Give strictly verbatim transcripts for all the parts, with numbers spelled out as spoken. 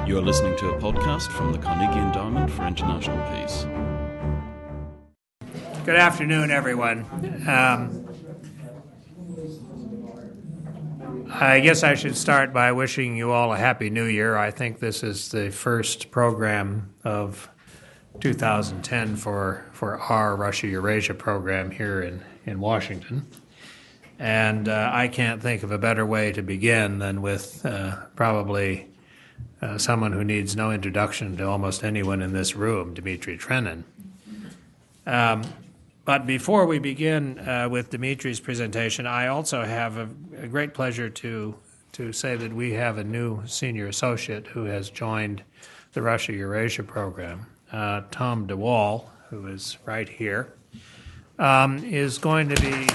You are listening to a podcast from the Carnegie Endowment for International Peace. Good afternoon, everyone. Um, I guess I should start by wishing you all a Happy New Year. I think this is the first program of two thousand ten for, for our Russia-Eurasia program here in, in Washington. And uh, I can't think of a better way to begin than with uh, probably uh, someone who needs no introduction to almost anyone in this room, Dmitry Trenin. Um, but before we begin uh, with Dmitry's presentation, I also have a, a great pleasure to to say that we have a new senior associate who has joined the Russia-Eurasia program. Uh, Tom DeWall, who is right here, um, is going to be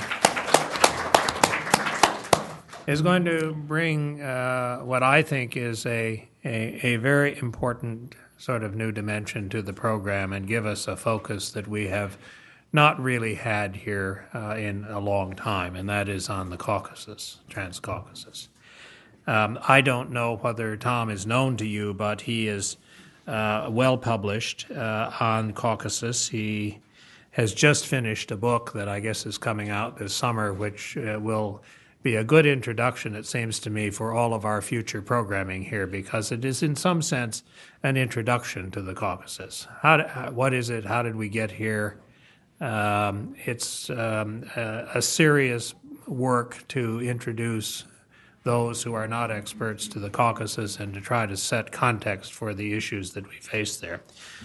is going to bring uh, what I think is a, a a very important sort of new dimension to the program and give us a focus that we have not really had here uh, in a long time, and that is on the Caucasus, Transcaucasus. Um, I don't know whether Tom is known to you, but he is uh, well published uh, on Caucasus. He has just finished a book that I guess is coming out this summer, which uh, will be a good introduction, it seems to me, for all of our future programming here, because it is in some sense an introduction to the Caucasus. How, what is it? How did we get here? Um, it's um, a, a serious work to introduce those who are not experts to the Caucasus and to try to set context for the issues that we face there.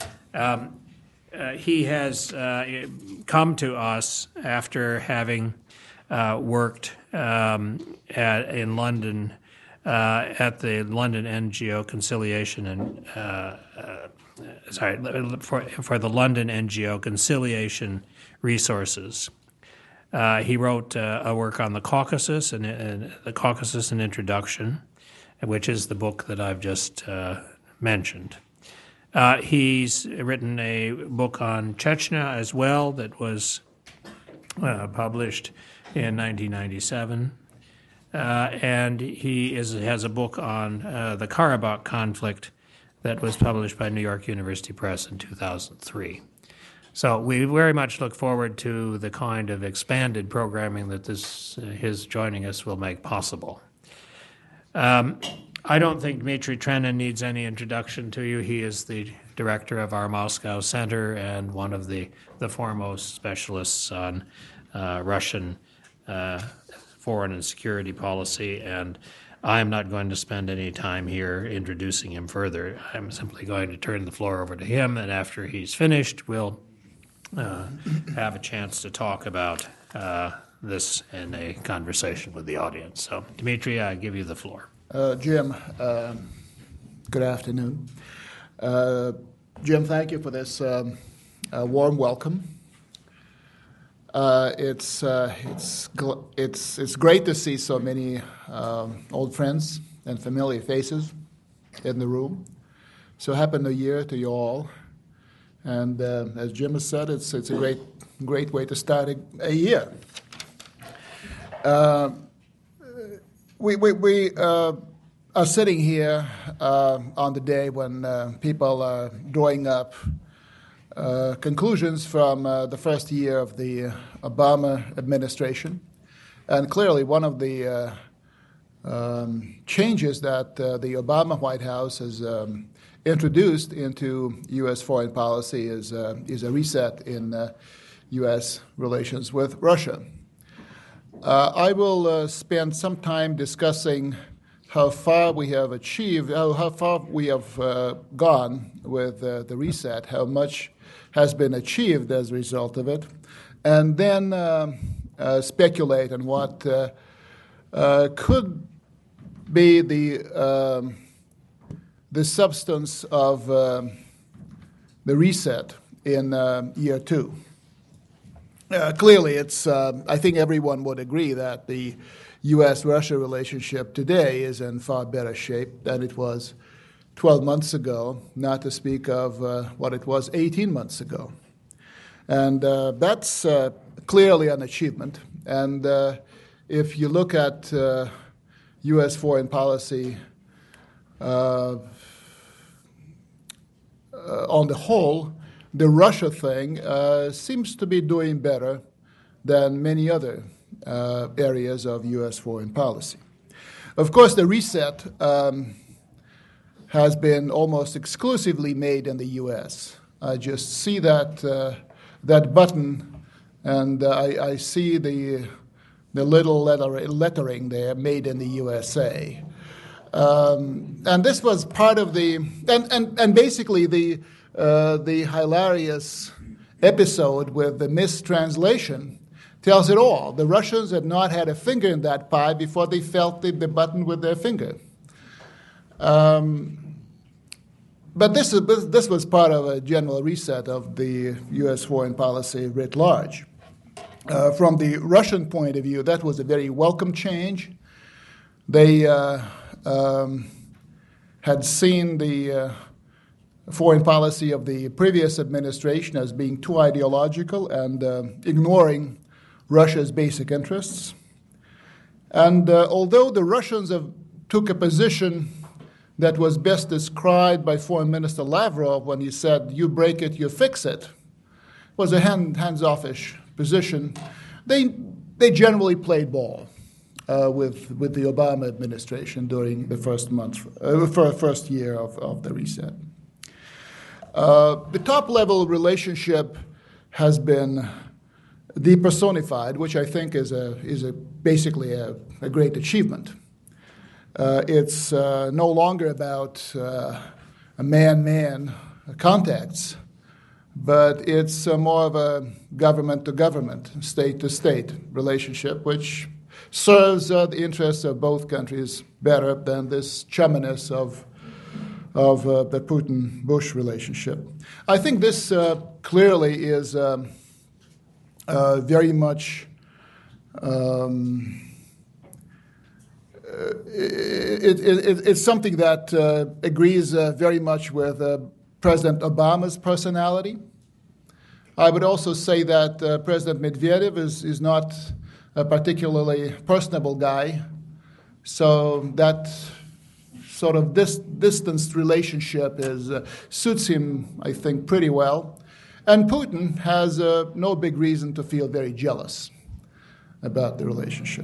Um, uh, he has uh, come to us after having uh, worked um, at, in London uh, at the London N G O Conciliation and uh, uh, sorry for for the London N G O Conciliation Resources. Uh, he wrote uh, a work on the Caucasus and, and the Caucasus an Introduction, which is the book that I've just uh, mentioned. Uh, he's written a book on Chechnya as well that was uh, published in nineteen ninety-seven, uh, and he is has a book on uh, the Karabakh conflict that was published by New York University Press in two thousand three. So we very much look forward to the kind of expanded programming that this uh, his joining us will make possible. Um, I don't think Dmitry Trenin needs any introduction to you. He is the director of our Moscow Center and one of the, the foremost specialists on uh, Russian uh, foreign and security policy, and I'm not going to spend any time here introducing him further. I'm simply going to turn the floor over to him, and after he's finished, we'll uh, have a chance to talk about uh, this in a conversation with the audience. So, Dmitry, I give you the floor. Uh, Jim, uh, good afternoon. Uh, Jim, thank you for this um, uh, warm welcome. Uh, it's uh, it's gl- it's it's great to see so many um, old friends and familiar faces in the room. So happy New Year to you all. And uh, as Jim has said, it's it's a great great way to start a, a year. Uh, we we, we uh, are sitting here uh, on the day when uh, people are drawing up Uh, conclusions from uh, the first year of the uh, Obama administration. And clearly one of the uh, um, changes that uh, the Obama White House has um, introduced into U S foreign policy is, uh, is a reset in uh, U S relations with Russia. Uh, I will uh, spend some time discussing how far we have achieved, how, how far we have uh, gone with uh, the reset, how much has been achieved as a result of it, and then uh, uh, speculate on what uh, uh, could be the um, the substance of uh, the reset in uh, year two. Uh, clearly, it's. Uh, I think everyone would agree that the U S Russia relationship today is in far better shape than it was twelve months ago, not to speak of uh, what it was eighteen months ago. And uh, that's uh, clearly an achievement. And uh, if you look at uh, U S foreign policy uh, on the whole, the Russia thing uh, seems to be doing better than many other uh, areas of U S foreign policy. Of course, the reset um, has been almost exclusively made in the U S. I just see that uh, that button, and uh, I, I see the the little letter, lettering there, made in the U S A. Um, and this was part of the, and, and, and basically the uh, the hilarious episode with the mistranslation tells it all. The Russians had not had a finger in that pie before they felt the, the button with their finger. Um, but this, is, this was part of a general reset of the U S foreign policy writ large. Uh, from the Russian point of view, that was a very welcome change. They uh, um, had seen the uh, foreign policy of the previous administration as being too ideological and uh, ignoring Russia's basic interests. And uh, although the Russians have took a position that was best described by Foreign Minister Lavrov when he said, "You break it, you fix it," was a hand, hands-offish position, they they generally played ball uh, with with the Obama administration during the first month, uh, for first year of, of the reset. Uh, the top-level relationship has been depersonified, which I think is a is a basically a, a great achievement. Uh, it's uh, no longer about uh, a man-man contacts, but it's uh, more of a government-to-government, state-to-state relationship, which serves uh, the interests of both countries better than this chumminess of of uh, the Putin-Bush relationship. I think this uh, clearly is um, uh, very much um, uh, it, it, it, it's something that uh, agrees uh, very much with uh, President Obama's personality. I would also say that uh, President Medvedev is, is not a particularly personable guy, so that sort of this distanced relationship is uh, suits him, I think, pretty well. And Putin has uh, no big reason to feel very jealous about the relationship.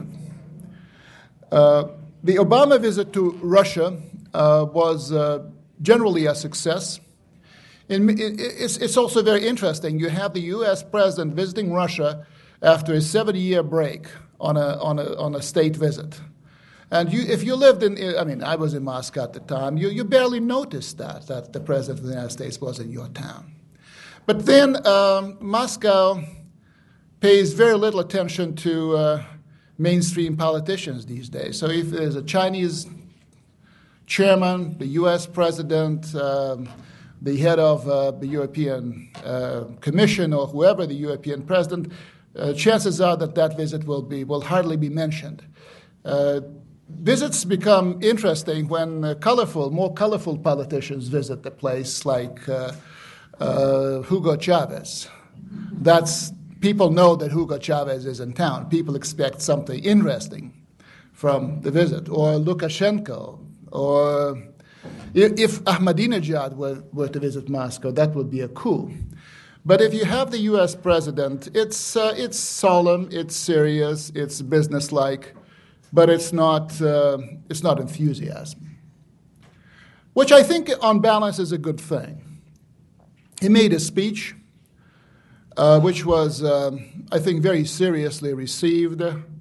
Uh, the Obama visit to Russia uh, was uh, generally a success. In, it, it's, it's also very interesting. You have the U S president visiting Russia after a seventy-year break on a, on a, on a state visit. And you, if you lived in, I mean, I was in Moscow at the time, you, you barely noticed that, that the President of the United States was in your town. But then um, Moscow pays very little attention to uh, mainstream politicians these days. So if there's a Chinese chairman, the U S president, um, the head of uh, the European uh, Commission, or whoever the European president, uh, chances are that that visit will be will hardly be mentioned. Uh, Visits become interesting when uh, colorful, more colorful politicians visit the place, like uh, uh, Hugo Chavez. That's people know that Hugo Chavez is in town. People expect something interesting from the visit, or Lukashenko, or if Ahmadinejad were, were to visit Moscow, that would be a coup. But if you have the U S president, it's uh, it's solemn, it's serious, it's businesslike. But it's not, uh, it's not enthusiasm, which I think on balance is a good thing. He made a speech, uh, which was, um, I think, very seriously received,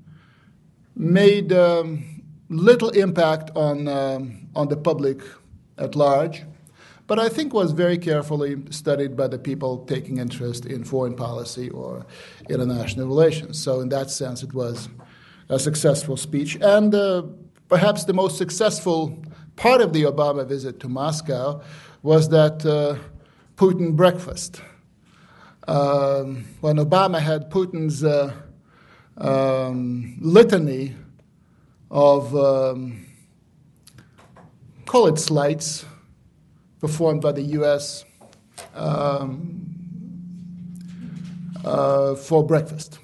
made um, little impact on, um, on the public at large, but I think was very carefully studied by the people taking interest in foreign policy or international relations. So in that sense, it was a successful speech. And uh, perhaps the most successful part of the Obama visit to Moscow was that uh, Putin breakfast. Um, when Obama had Putin's uh, um, litany of, um, call it slights, performed by the U S um, uh, for breakfast.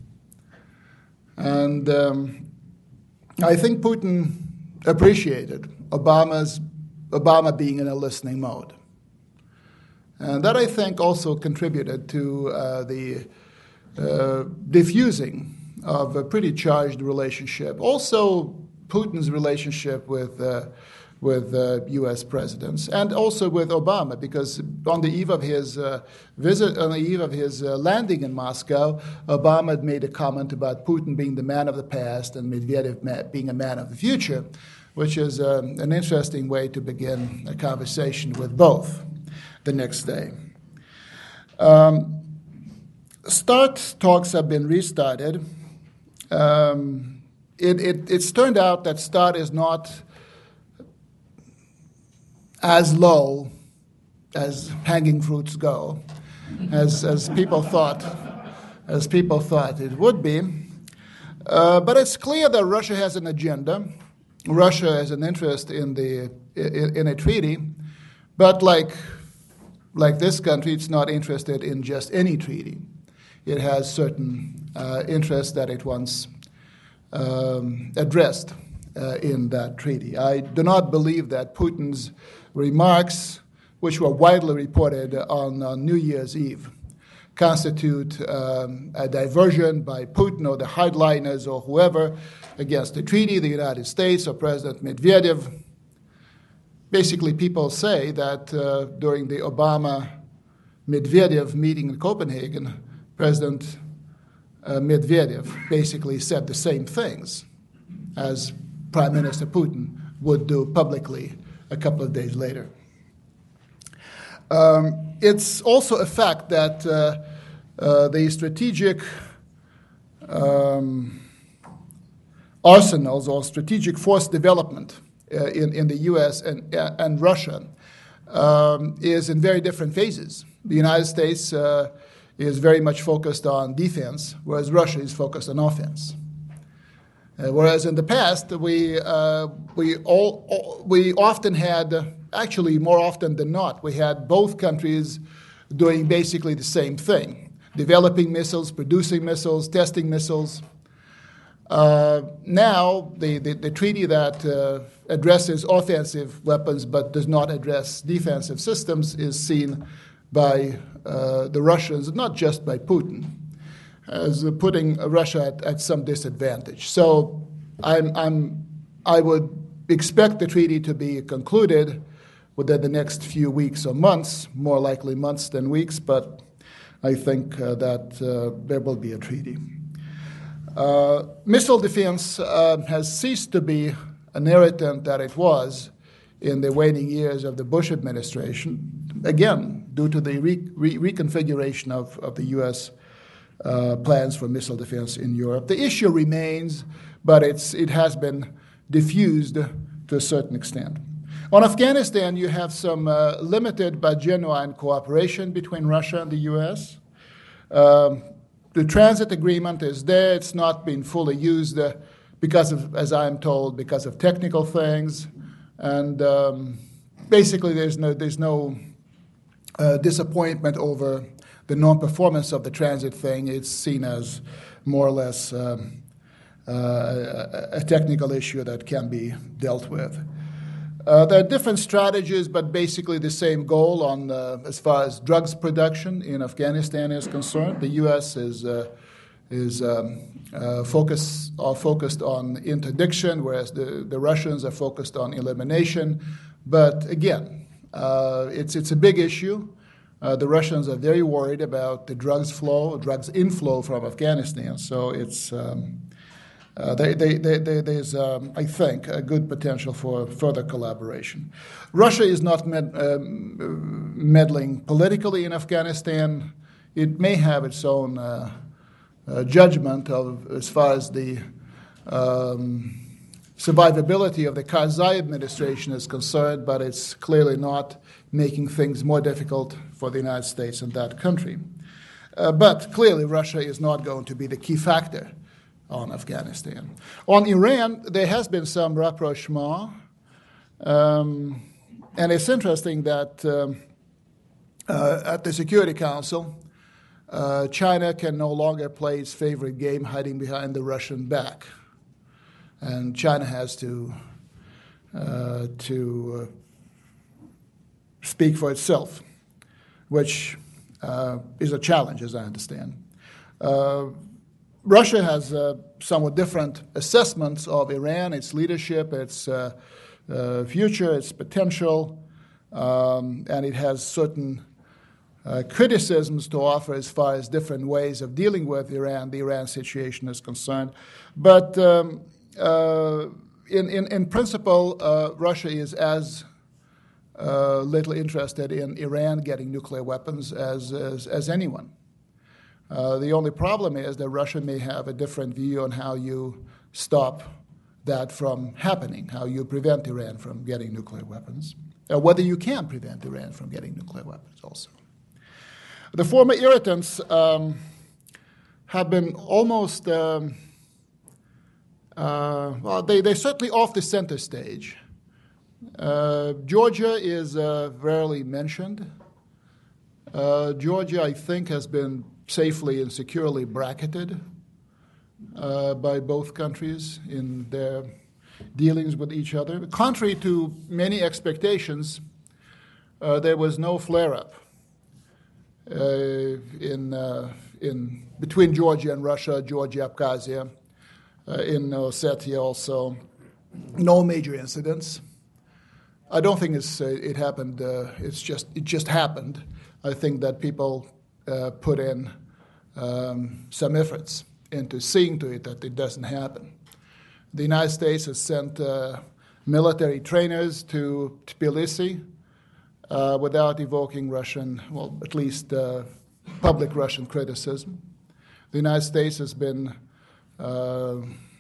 And um, I think Putin appreciated Obama's Obama being in a listening mode. And that, I think, also contributed to uh, the uh, diffusing of a pretty charged relationship. Also, Putin's relationship with uh, with uh, U S presidents, and also with Obama, because on the eve of his uh, visit, on the eve of his uh, landing in Moscow, Obama had made a comment about Putin being the man of the past and Medvedev being a man of the future, which is uh, an interesting way to begin a conversation with both the next day. Um, START talks have been restarted. Um, it, it, it's turned out that START is not as low as hanging fruits go, as, as people thought, as people thought it would be. Uh, but it's clear that Russia has an agenda. Russia has an interest in the in, in a treaty, but like like this country, it's not interested in just any treaty. It has certain uh, interests that it wants um, addressed uh, in that treaty. I do not believe that Putin's remarks, which were widely reported on, on New Year's Eve, constitute um, a diversion by Putin or the hardliners or whoever against the treaty, the United States or President Medvedev. Basically, people say that uh, during the Obama-Medvedev meeting in Copenhagen, President uh, Medvedev basically said the same things as Prime Minister Putin would do publicly a couple of days later. Um, it's also a fact that uh, uh, the strategic um, arsenals or strategic force development uh, in, in the U S and, uh, and Russia um, is in very different phases. The United States uh, is very much focused on defense, whereas Russia is focused on offense. Uh, whereas in the past, we uh, we all, all we often had, uh, actually more often than not, we had both countries doing basically the same thing: developing missiles, producing missiles, testing missiles. Uh, now, the, the, the treaty that uh, addresses offensive weapons but does not address defensive systems is seen by uh, the Russians, not just by Putin, as putting Russia at, at some disadvantage. So I'm, I'm, I would expect the treaty to be concluded within the next few weeks or months, more likely months than weeks, but I think uh, that uh, there will be a treaty. Uh, missile defense uh, has ceased to be an irritant that it was in the waning years of the Bush administration, again, due to the re- re- reconfiguration of, of the U S Uh, plans for missile defense in Europe. The issue remains, but it's, it has been diffused to a certain extent. On Afghanistan, you have some uh, limited but genuine cooperation between Russia and the U S. Um, the transit agreement is there. It's not been fully used uh, because of, as I'm told, because of technical things. And um, basically, there's no, there's no uh, disappointment over the non-performance of the transit thing. It's seen as more or less um, uh, a technical issue that can be dealt with. Uh, there are different strategies, but basically the same goal on uh, as far as drugs production in Afghanistan is concerned. The U S is uh, is um, uh, focus, are focused on interdiction, whereas the, the Russians are focused on elimination. But again, uh, it's it's a big issue. Uh, the Russians are very worried about the drugs flow, drugs inflow from Afghanistan. So it's um, uh, they, they, they, they, there's, um, I think, a good potential for further collaboration. Russia is not med, um, meddling politically in Afghanistan. It may have its own uh, uh, judgment of as far as the um, survivability of the Karzai administration is concerned, but it's clearly not making things more difficult for the United States and that country. Uh, but clearly, Russia is not going to be the key factor on Afghanistan. On Iran, there has been some rapprochement, um, and it's interesting that um, uh, at the Security Council, uh, China can no longer play its favorite game, hiding behind the Russian back. And China has to uh, to uh, speak for itself which uh, is a challenge, as I understand. Uh, Russia has uh, somewhat different assessments of Iran, its leadership, its uh, uh, future, its potential, um, and it has certain uh, criticisms to offer as far as different ways of dealing with Iran, the Iran situation is concerned. But um, uh, in, in, in principle, uh, Russia is as uh, little interested in Iran getting nuclear weapons as, as, as anyone. Uh, the only problem is that Russia may have a different view on how you stop that from happening, how you prevent Iran from getting nuclear weapons, or whether you can prevent Iran from getting nuclear weapons also. The former irritants um, have been almost, um, uh, well, they, they're certainly off the center stage. Uh, Georgia is uh, rarely mentioned. Uh, Georgia, I think, has been safely and securely bracketed uh, by both countries in their dealings with each other. Contrary to many expectations, uh, there was no flare-up uh, in, uh, in between Georgia and Russia, Georgia, Abkhazia, uh, in Ossetia also. No major incidents. I don't think it's, uh, it happened. Uh, it's just it just happened. I think that people uh, put in um, some efforts into seeing to it that it doesn't happen. The United States has sent uh, military trainers to Tbilisi uh, without evoking Russian, well, at least uh, public Russian criticism. The United States has been uh,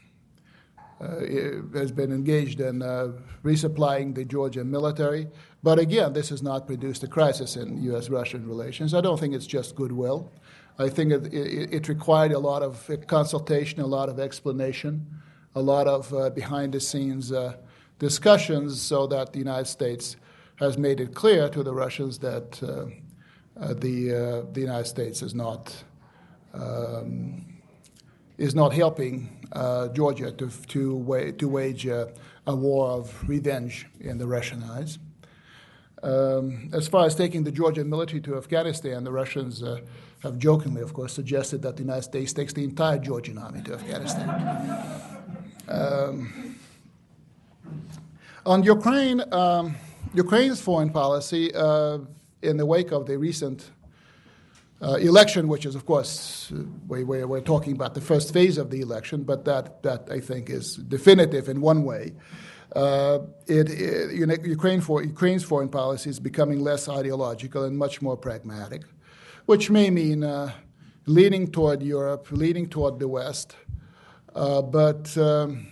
uh, has been engaged in uh, resupplying the Georgian military. But again, this has not produced a crisis in U S Russian relations. I don't think it's just goodwill. I think it, it, it required a lot of consultation, a lot of explanation, a lot of uh, behind-the-scenes uh, discussions so that the United States has made it clear to the Russians that uh, uh, the, uh, the United States is not, um, is not helping uh, Georgia to, to, wa- to wage uh, a war of revenge in the Russian eyes. Um, as far as taking the Georgian military to Afghanistan, the Russians uh, have jokingly, of course, suggested that the United States takes the entire Georgian army to Afghanistan. um, on Ukraine, um, Ukraine's foreign policy, uh, in the wake of the recent uh, election, which is, of course, we, we, we're talking about the first phase of the election, but that, that I think is definitive in one way. Uh, it, it, Ukraine for, Ukraine's foreign policy is becoming less ideological and much more pragmatic, which may mean uh, leaning toward Europe, leaning toward the West, uh, but um,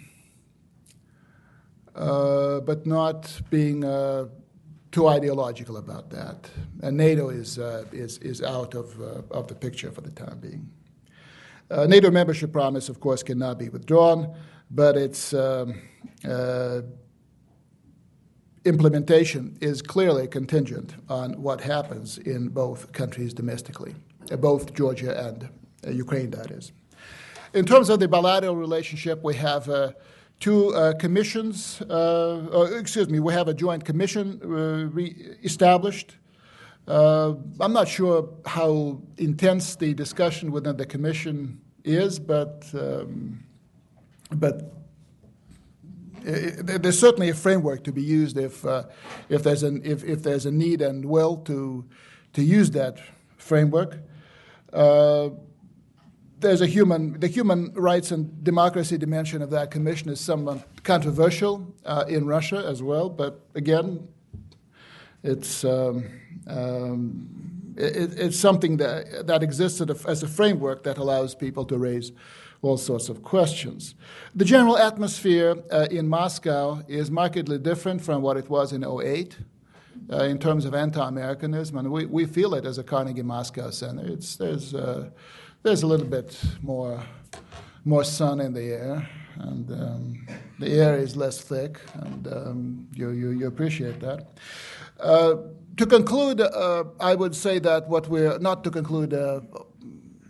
uh, but not being uh, too ideological about that. And NATO is uh, is is out of uh, of the picture for the time being. Uh, NATO membership promise, of course, cannot be withdrawn, but its um, uh, implementation is clearly contingent on what happens in both countries domestically, uh, both Georgia and uh, Ukraine, that is. In terms of the bilateral relationship, we have uh, two uh, commissions, uh, or, excuse me, we have a joint commission uh, re- established. Uh, I'm not sure how intense the discussion within the commission is, but um, but it, there's certainly a framework to be used if uh, if there's an if, if there's a need and will to to use that framework. Uh, there's a human the human rights and democracy dimension of that commission is somewhat controversial uh, in Russia as well, but again, it's. Um, Um, it, it's something that, that exists as a framework that allows people to raise all sorts of questions. The general atmosphere uh, in Moscow is markedly different from what it was in oh eight uh, in terms of anti-Americanism, and we, we feel it as a Carnegie Moscow Center. It's, there's, uh, there's a little bit more, more sun in the air, and um, the air is less thick, and um, you, you, you appreciate that. Uh, To conclude, uh, I would say that what we're, not to conclude uh,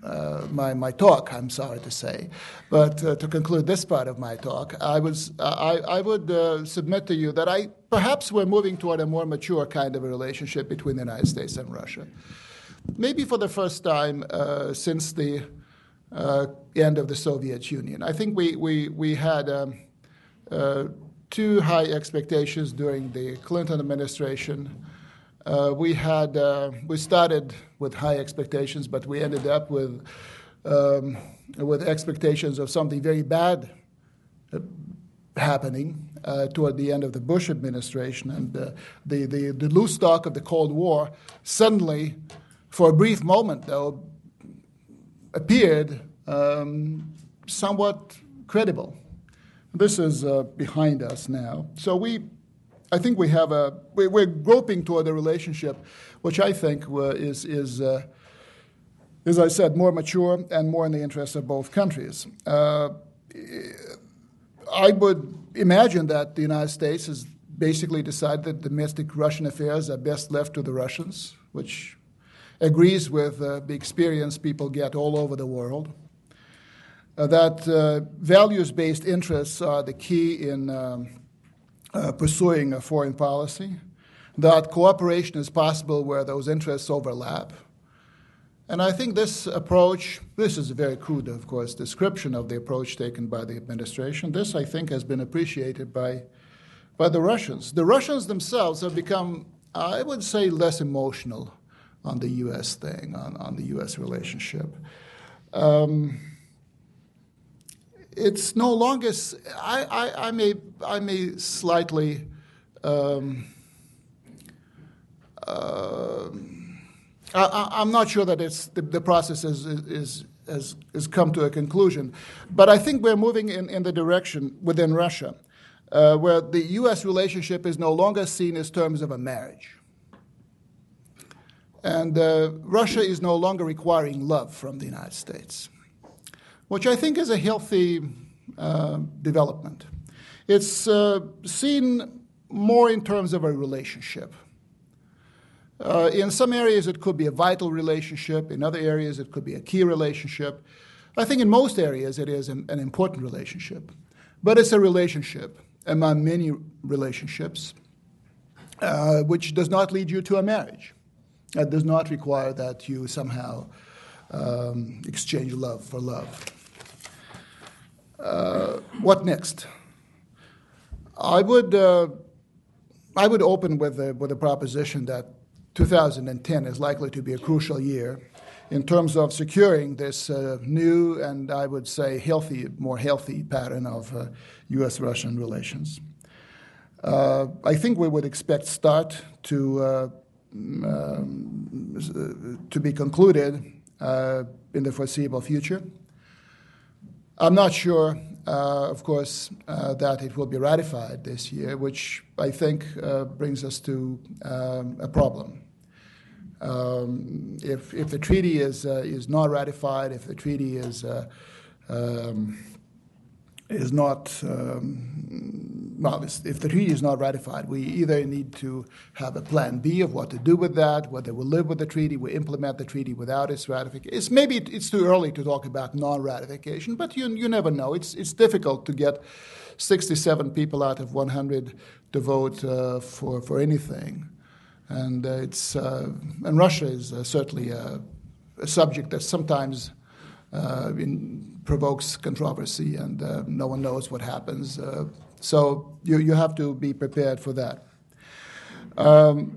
uh, my my talk. I'm sorry to say, but uh, to conclude this part of my talk, I was I I would uh, submit to you that I perhaps we're moving toward a more mature kind of a relationship between the United States and Russia. Maybe for the first time uh, since the uh, end of the Soviet Union. I think we we we had um, uh, too high expectations during the Clinton administration. Uh, we had uh, we started with high expectations, but we ended up with um, with expectations of something very bad uh, happening uh, toward the end of the Bush administration, and uh, the, the the loose stock of the Cold War suddenly, for a brief moment though, appeared um, somewhat credible. This is uh, behind us now, so we. I think we have a we're groping toward a relationship, which I think is is uh, as I said, more mature and more in the interest of both countries. Uh, I would imagine that the United States has basically decided that domestic Russian affairs are best left to the Russians, which agrees with uh, the experience people get all over the world. Uh, that uh, values-based interests are the key in. Um, Uh, pursuing a foreign policy, that cooperation is possible where those interests overlap. And I think this approach, this is a very crude, of course, description of the approach taken by the administration. This, I think, has been appreciated by, by the Russians. The Russians themselves have become, I would say, less emotional on the U S thing, on, on the U S relationship. Um, It's no longer. I, I, I may. I may slightly. Um, uh, I, I'm not sure that it's the, the process is is has has come to a conclusion, but I think we're moving in, in the direction within Russia, uh, where the U S relationship is no longer seen as terms of a marriage, and uh, Russia is no longer requiring love from the United States, which I think is a healthy uh, development. It's uh, seen more in terms of a relationship. Uh, in some areas, it could be a vital relationship. In other areas, it could be a key relationship. I think in most areas, it is an, an important relationship. But it's a relationship among many relationships, uh, which does not lead you to a marriage. It does not require that you somehow um, exchange love for love. Uh, what next? I would uh, I would open with a, with a proposition that two thousand ten is likely to be a crucial year in terms of securing this uh, new and I would say healthy, more healthy pattern of uh, U S Russian relations. Uh, I think we would expect START to uh, um, to be concluded uh, in the foreseeable future. I'm not sure, uh, of course, uh, that it will be ratified this year, which I think uh, brings us to um, a problem. Um, if, if the treaty is uh, is not ratified, if the treaty is uh, um, is not um, well, if the treaty is not ratified, we either need to have a plan B of what to do with that, whether we live with the treaty, we implement the treaty without its ratification. It's maybe it's too early to talk about non-ratification, but you you never know. It's it's difficult to get sixty-seven people out of one hundred to vote uh, for for anything. And uh, it's uh, and Russia is uh, certainly a, a subject that sometimes uh, in, provokes controversy, and uh, no one knows what happens. Uh, so you you have to be prepared for that. Um,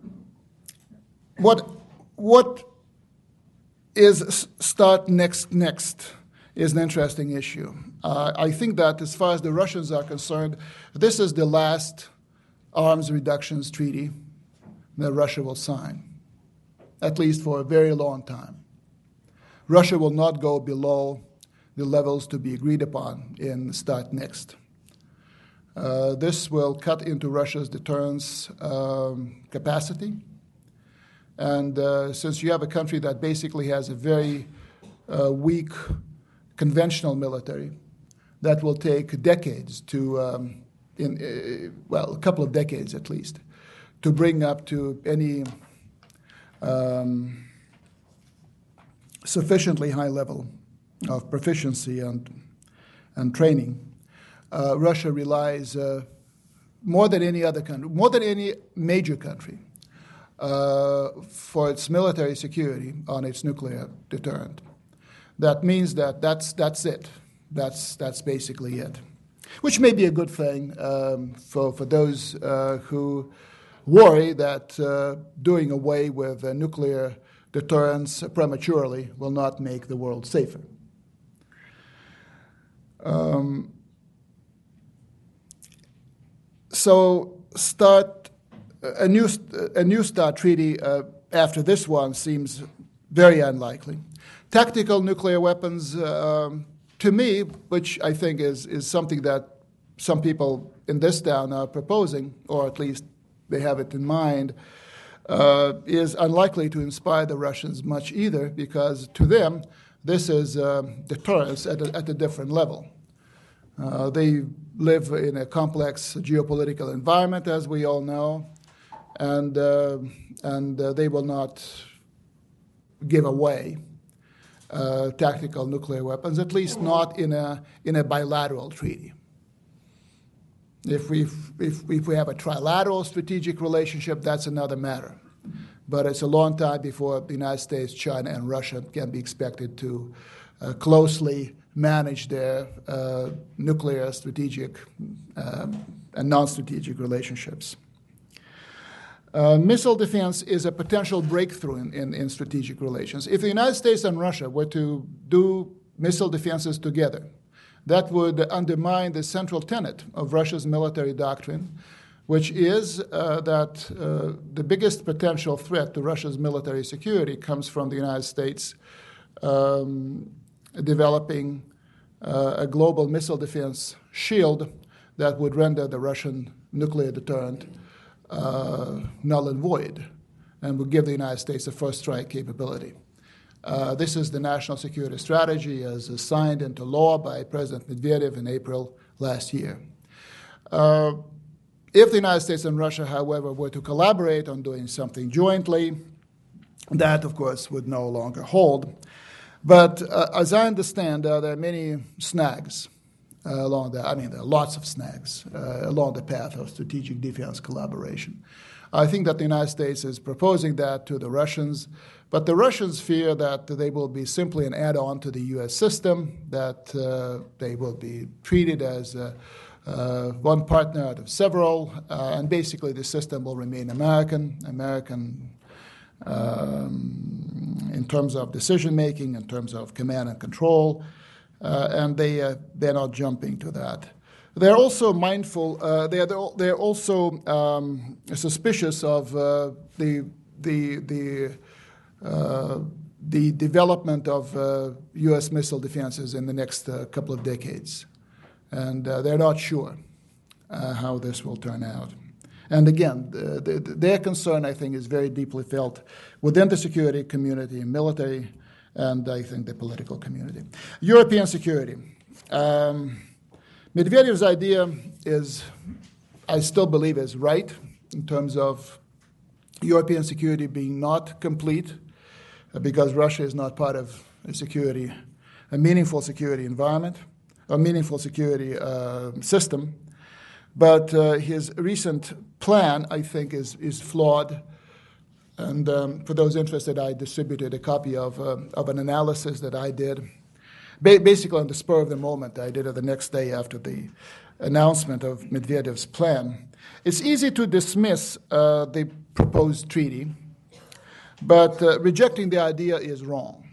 what what is START next next is an interesting issue. Uh, I think that as far as the Russians are concerned, this is the last arms reductions treaty that Russia will sign, at least for a very long time. Russia will not go below the levels to be agreed upon in START next. Uh, this will cut into Russia's deterrence um, capacity. And uh, since you have a country that basically has a very uh, weak conventional military, that will take decades to, um, in, uh, well, a couple of decades at least, to bring up to any um, sufficiently high level of proficiency and, and training, uh, Russia relies uh, more than any other country, more than any major country, uh, for its military security on its nuclear deterrent. That means that that's, that's it. That's, that's basically it, which may be a good thing um, for, for those uh, who worry that uh, doing away with uh, nuclear deterrence prematurely will not make the world safer. Um, so start a new a new START treaty uh, after this one seems very unlikely. Tactical nuclear weapons, uh, to me, which I think is is something that some people in this town are proposing, or at least they have it in mind, uh, is unlikely to inspire the Russians much either, because to them, this is uh, deterrence at a, at a different level. Uh, they live in a complex geopolitical environment, as we all know, and, uh, and uh, they will not give away uh, tactical nuclear weapons, at least not in a, in a bilateral treaty. If we if, if we have a trilateral strategic relationship, that's another matter. But it's a long time before the United States, China, and Russia can be expected to uh, closely manage their uh, nuclear strategic um, and non-strategic relationships. Uh, missile defense is a potential breakthrough in, in, in strategic relations. If the United States and Russia were to do missile defenses together, that would undermine the central tenet of Russia's military doctrine, which is uh, that uh, the biggest potential threat to Russia's military security comes from the United States um, developing uh, a global missile defense shield that would render the Russian nuclear deterrent uh, null and void and would give the United States a first strike capability. Uh, this is the national security strategy as signed into law by President Medvedev in April last year. Uh, if the United States and Russia, however, were to collaborate on doing something jointly, that, of course, would no longer hold. But uh, as I understand, uh, there are many snags uh, along the, I mean, there are lots of snags uh, along the path of strategic defense collaboration. I think that the United States is proposing that to the Russians, but the Russians fear that they will be simply an add-on to the U S system, that uh, they will be treated as uh, uh, one partner out of several, uh, and basically the system will remain American, American um, in terms of decision-making, in terms of command and control, uh, and they, uh, they're not jumping to that. They're also mindful, uh, they're, they're also um, suspicious of uh, the, the, the, uh, the development of uh, U S missile defenses in the next uh, couple of decades. And uh, they're not sure uh, how this will turn out. And again, the, the, their concern, I think, is very deeply felt within the security community, military, and I think the political community. European security. Um, Medvedev's idea is, I still believe, is right in terms of European security being not complete because Russia is not part of a security, a meaningful security environment, a meaningful security uh, system. But uh, his recent plan, I think, is, is flawed. And um, for those interested, I distributed a copy of, uh, of an analysis that I did. Basically, on the spur of the moment, I did it the next day after the announcement of Medvedev's plan. It's easy to dismiss uh, the proposed treaty, but uh, rejecting the idea is wrong.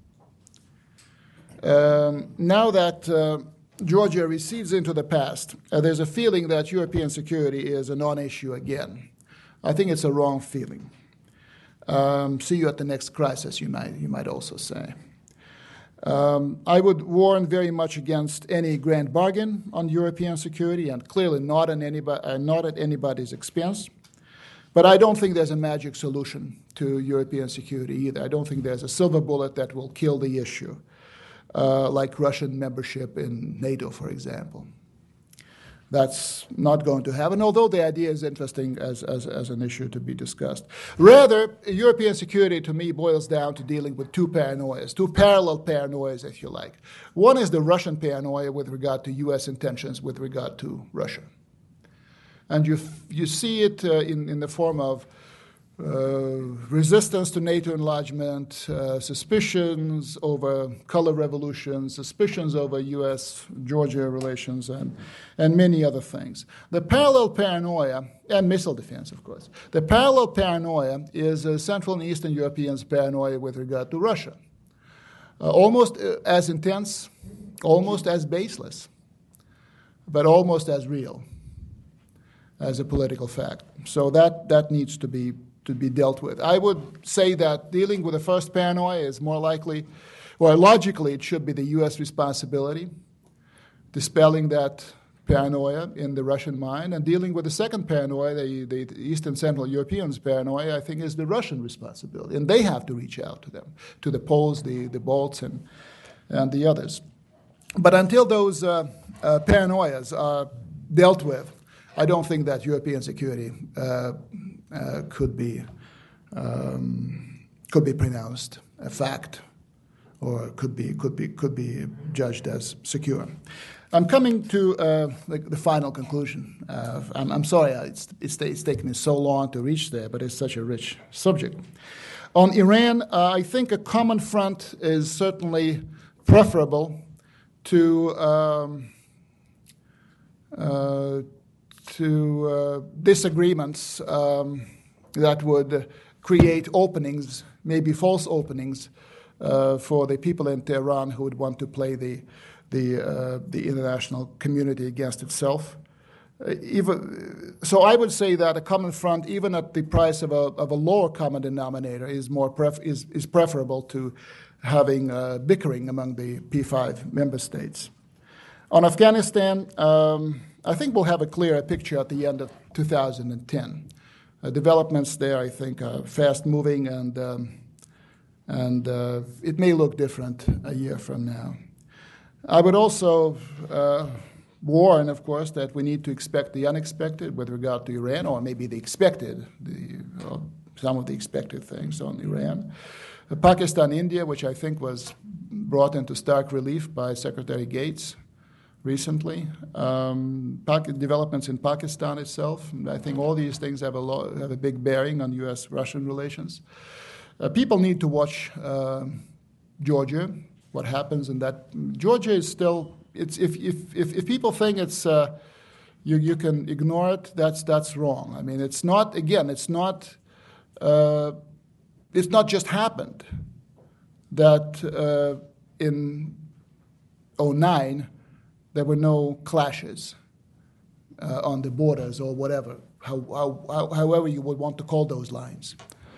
Um, now that uh, Georgia recedes into the past, uh, there's a feeling that European security is a non-issue again. I think it's a wrong feeling. Um, see you at the next crisis, you might, you might also say. Um, I would warn very much against any grand bargain on European security, and clearly not, in anybody, uh, not at anybody's expense. But I don't think there's a magic solution to European security either. I don't think there's a silver bullet that will kill the issue, uh, like Russian membership in NATO, for example. That's not going to happen, although the idea is interesting as, as, as an issue to be discussed. Rather, European security, to me, boils down to dealing with two paranoias, two parallel paranoias, if you like. One is the Russian paranoia with regard to U S intentions with regard to Russia. And you, you see it uh, in, in the form of Uh, resistance to NATO enlargement, uh, suspicions over color revolution, suspicions over U S Georgia relations, and, and many other things. The parallel paranoia, and missile defense, of course, the parallel paranoia is uh, Central and Eastern Europeans' paranoia with regard to Russia. Uh, almost uh, as intense, almost as baseless, but almost as real as a political fact. So that, that needs to be to be dealt with. I would say that dealing with the first paranoia is more likely, or logically, it should be the U S responsibility, dispelling that paranoia in the Russian mind, and dealing with the second paranoia, the, the, the Eastern Central Europeans' paranoia, I think is the Russian responsibility, and they have to reach out to them, to the Poles, the, the Balts, and, and the others. But until those uh, uh, paranoias are dealt with, I don't think that European security uh, uh, could be um, could be pronounced a fact, or could be could be could be judged as secure. I'm coming to uh, the, the final conclusion. Uh, I'm, I'm sorry it's, it's it's taken me so long to reach there, but it's such a rich subject. On Iran, uh, I think a common front is certainly preferable to. Um, uh, to uh, disagreements um, that would create openings, maybe false openings, uh, for the people in Tehran who would want to play the the, uh, the international community against itself. Uh, even, so I would say that a common front, even at the price of a, of a lower common denominator, is more pref- is, is preferable to having uh, bickering among the P five member states. On Afghanistan, um, I think we'll have a clearer picture at the end of two thousand ten. Uh, developments there, I think, are fast-moving, and um, and uh, it may look different a year from now. I would also uh, warn, of course, that we need to expect the unexpected with regard to Iran, or maybe the expected, the, uh, some of the expected things on Iran. Uh, Pakistan, India, which I think was brought into stark relief by Secretary Gates recently. Um, developments in Pakistan itself. I think all these things have a, lo- have a big bearing on U S Russian relations. Uh, people need to watch uh, Georgia, what happens in that. Georgia is still, it's, if, if, if, if people think it's, uh, you, you can ignore it, that's, that's wrong. I mean, it's not, again, it's not, uh, it's not just happened that uh, in oh nine, there were no clashes uh, on the borders or whatever, how, how, however you would want to call those lines.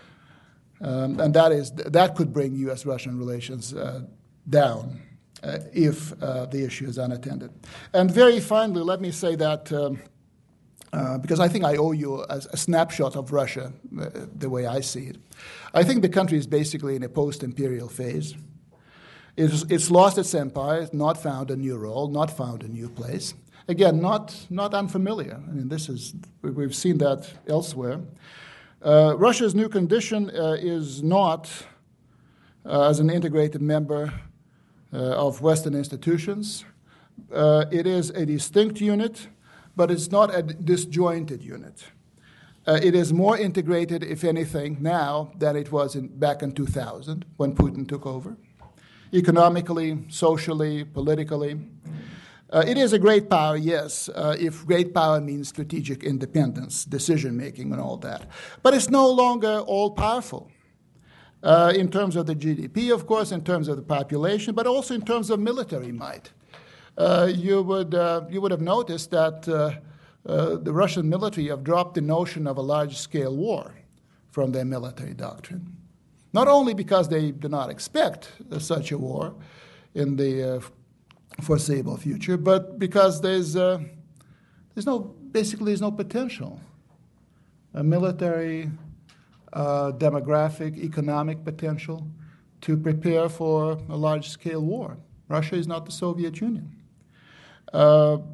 Um, and that is that could bring U S Russian relations uh, down uh, if uh, the issue is unattended. And very finally, let me say that, um, uh, because I think I owe you a, a snapshot of Russia, uh, the way I see it. I think the country is basically in a post-imperial phase. It's, it's lost its empire, not found a new role, not found a new place. Again, not, not unfamiliar. I mean, this is, we've seen that elsewhere. Uh, Russia's new condition uh, is not uh, as an integrated member uh, of Western institutions. Uh, it is a distinct unit, but it's not a disjointed unit. Uh, it is more integrated, if anything, now than it was in, back in two thousand when Putin took over. Economically, socially, politically. Uh, it is a great power, yes, uh, if great power means strategic independence, decision-making, and all that. But it's no longer all-powerful uh, in terms of the G D P, of course, in terms of the population, but also in terms of military might. Uh, you would uh, you would have noticed that uh, uh, the Russian military have dropped the notion of a large-scale war from their military doctrine. Not only because they do not expect uh, such a war in the uh, foreseeable future, but because there's uh, there's no basically there's no potential, a military, uh, demographic, economic potential to prepare for a large-scale war. Russia is not the Soviet Union. Uh,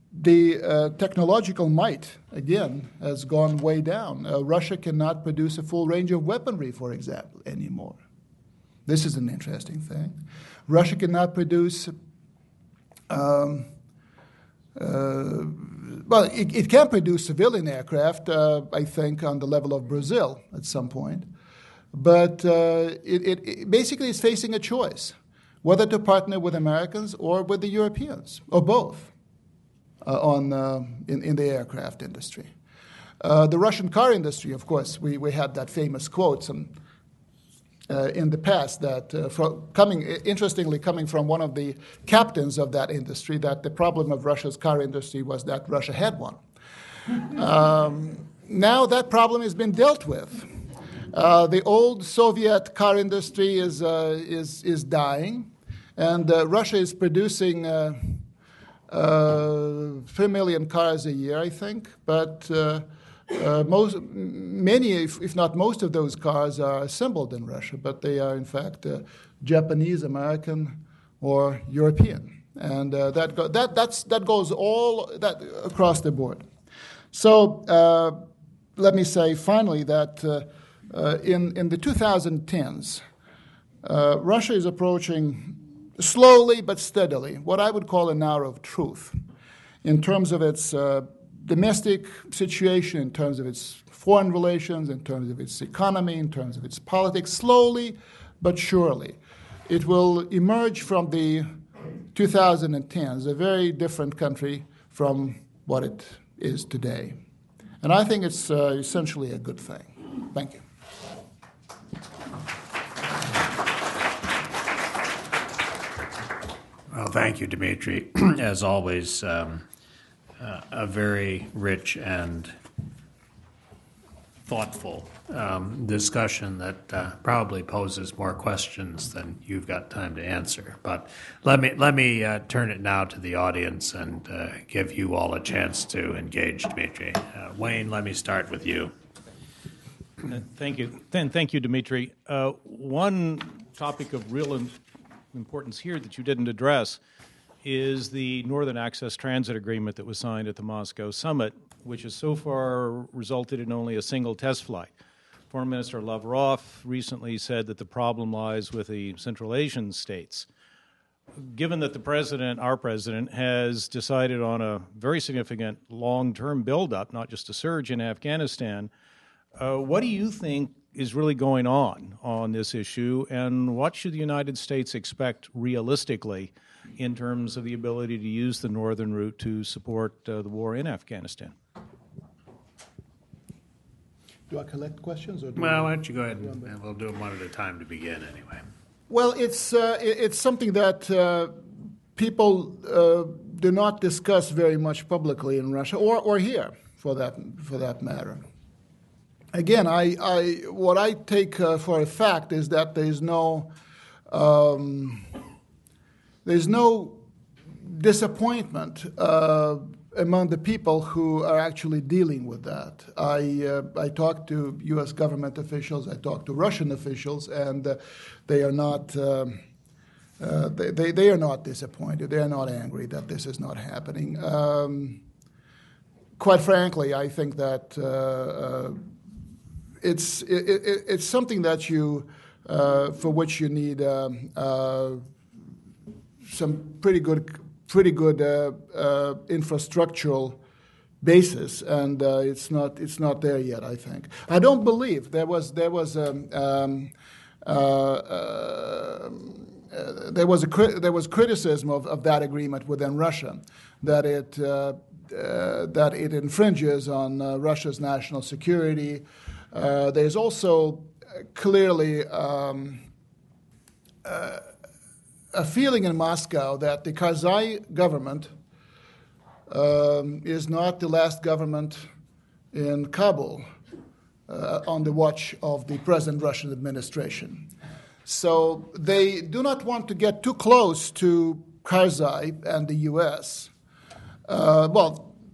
the uh, technological might, again, has gone way down. Uh, Russia cannot produce a full range of weaponry, for example, anymore. This is an interesting thing. Russia cannot produce, um, uh, well, it, it can produce civilian aircraft, uh, I think, on the level of Brazil at some point. But uh, it, it, it basically is facing a choice, whether to partner with Americans or with the Europeans, or both, uh, on uh, in, in the aircraft industry. Uh, the Russian car industry, of course, we, we had that famous quote some, uh, in the past that, uh, from coming, interestingly, coming from one of the captains of that industry, that the problem of Russia's car industry was that Russia had one. Um, now that problem has been dealt with. Uh, the old Soviet car industry is uh, is is dying, and uh, Russia is producing uh, uh, three million cars a year, I think. But uh, uh, most, many, if, if not most, of those cars are assembled in Russia, but they are in fact uh, Japanese, American, or European, and uh, that go, that that's that goes all that across the board. So uh, let me say finally that. Uh, Uh, in, in the twenty tens, uh, Russia is approaching slowly but steadily what I would call an hour of truth in terms of its uh, domestic situation, in terms of its foreign relations, in terms of its economy, in terms of its politics. Slowly but surely, it will emerge from the twenty tens a very different country from what it is today. And I think it's uh, essentially a good thing. Thank you. Well, thank you, Dmitry. As always, um, uh, a very rich and thoughtful um, discussion that uh, probably poses more questions than you've got time to answer. But let me let me uh, turn it now to the audience and uh, give you all a chance to engage, Dmitry. Uh, Wayne, let me start with you. Uh, thank you. Then thank you, Dmitry. Uh, one topic of real im- importance here that you didn't address is the Northern Access Transit Agreement that was signed at the Moscow summit, which has so far resulted in only a single test flight. Foreign Minister Lavrov recently said that the problem lies with the Central Asian states. Given that the president, our president, has decided on a very significant long-term buildup, not just a surge in Afghanistan, Uh, what do you think is really going on on this issue, and what should the United States expect realistically in terms of the ability to use the northern route to support uh, the war in Afghanistan? Do I collect questions? Or do Well, I... why don't you go ahead and, and we'll do them one at a time to begin anyway. Well, it's uh, it's something that uh, people uh, do not discuss very much publicly in Russia, or, or here, for that for that matter. Again, I, I what I take uh, for a fact is that there is no um, there's no disappointment uh, among the people who are actually dealing with that. I uh, I talk to U S government officials, I talk to Russian officials, and uh, they are not uh, uh, they, they they are not disappointed. They are not angry that this is not happening. Um, quite frankly, I think that. Uh, uh, It's it, it, it's something that you uh, for which you need um, uh, some pretty good pretty good uh, uh, infrastructural basis, and uh, it's not it's not there yet. I think I don't believe there was there was um, um, uh, uh, there was a cri- there was criticism of, of that agreement within Russia, that it uh, uh, that it infringes on uh, Russia's national security. Uh, there's also clearly um, uh, a feeling in Moscow that the Karzai government um, is not the last government in Kabul uh, on the watch of the present Russian administration. So they do not want to get too close to Karzai and the U S, uh, well,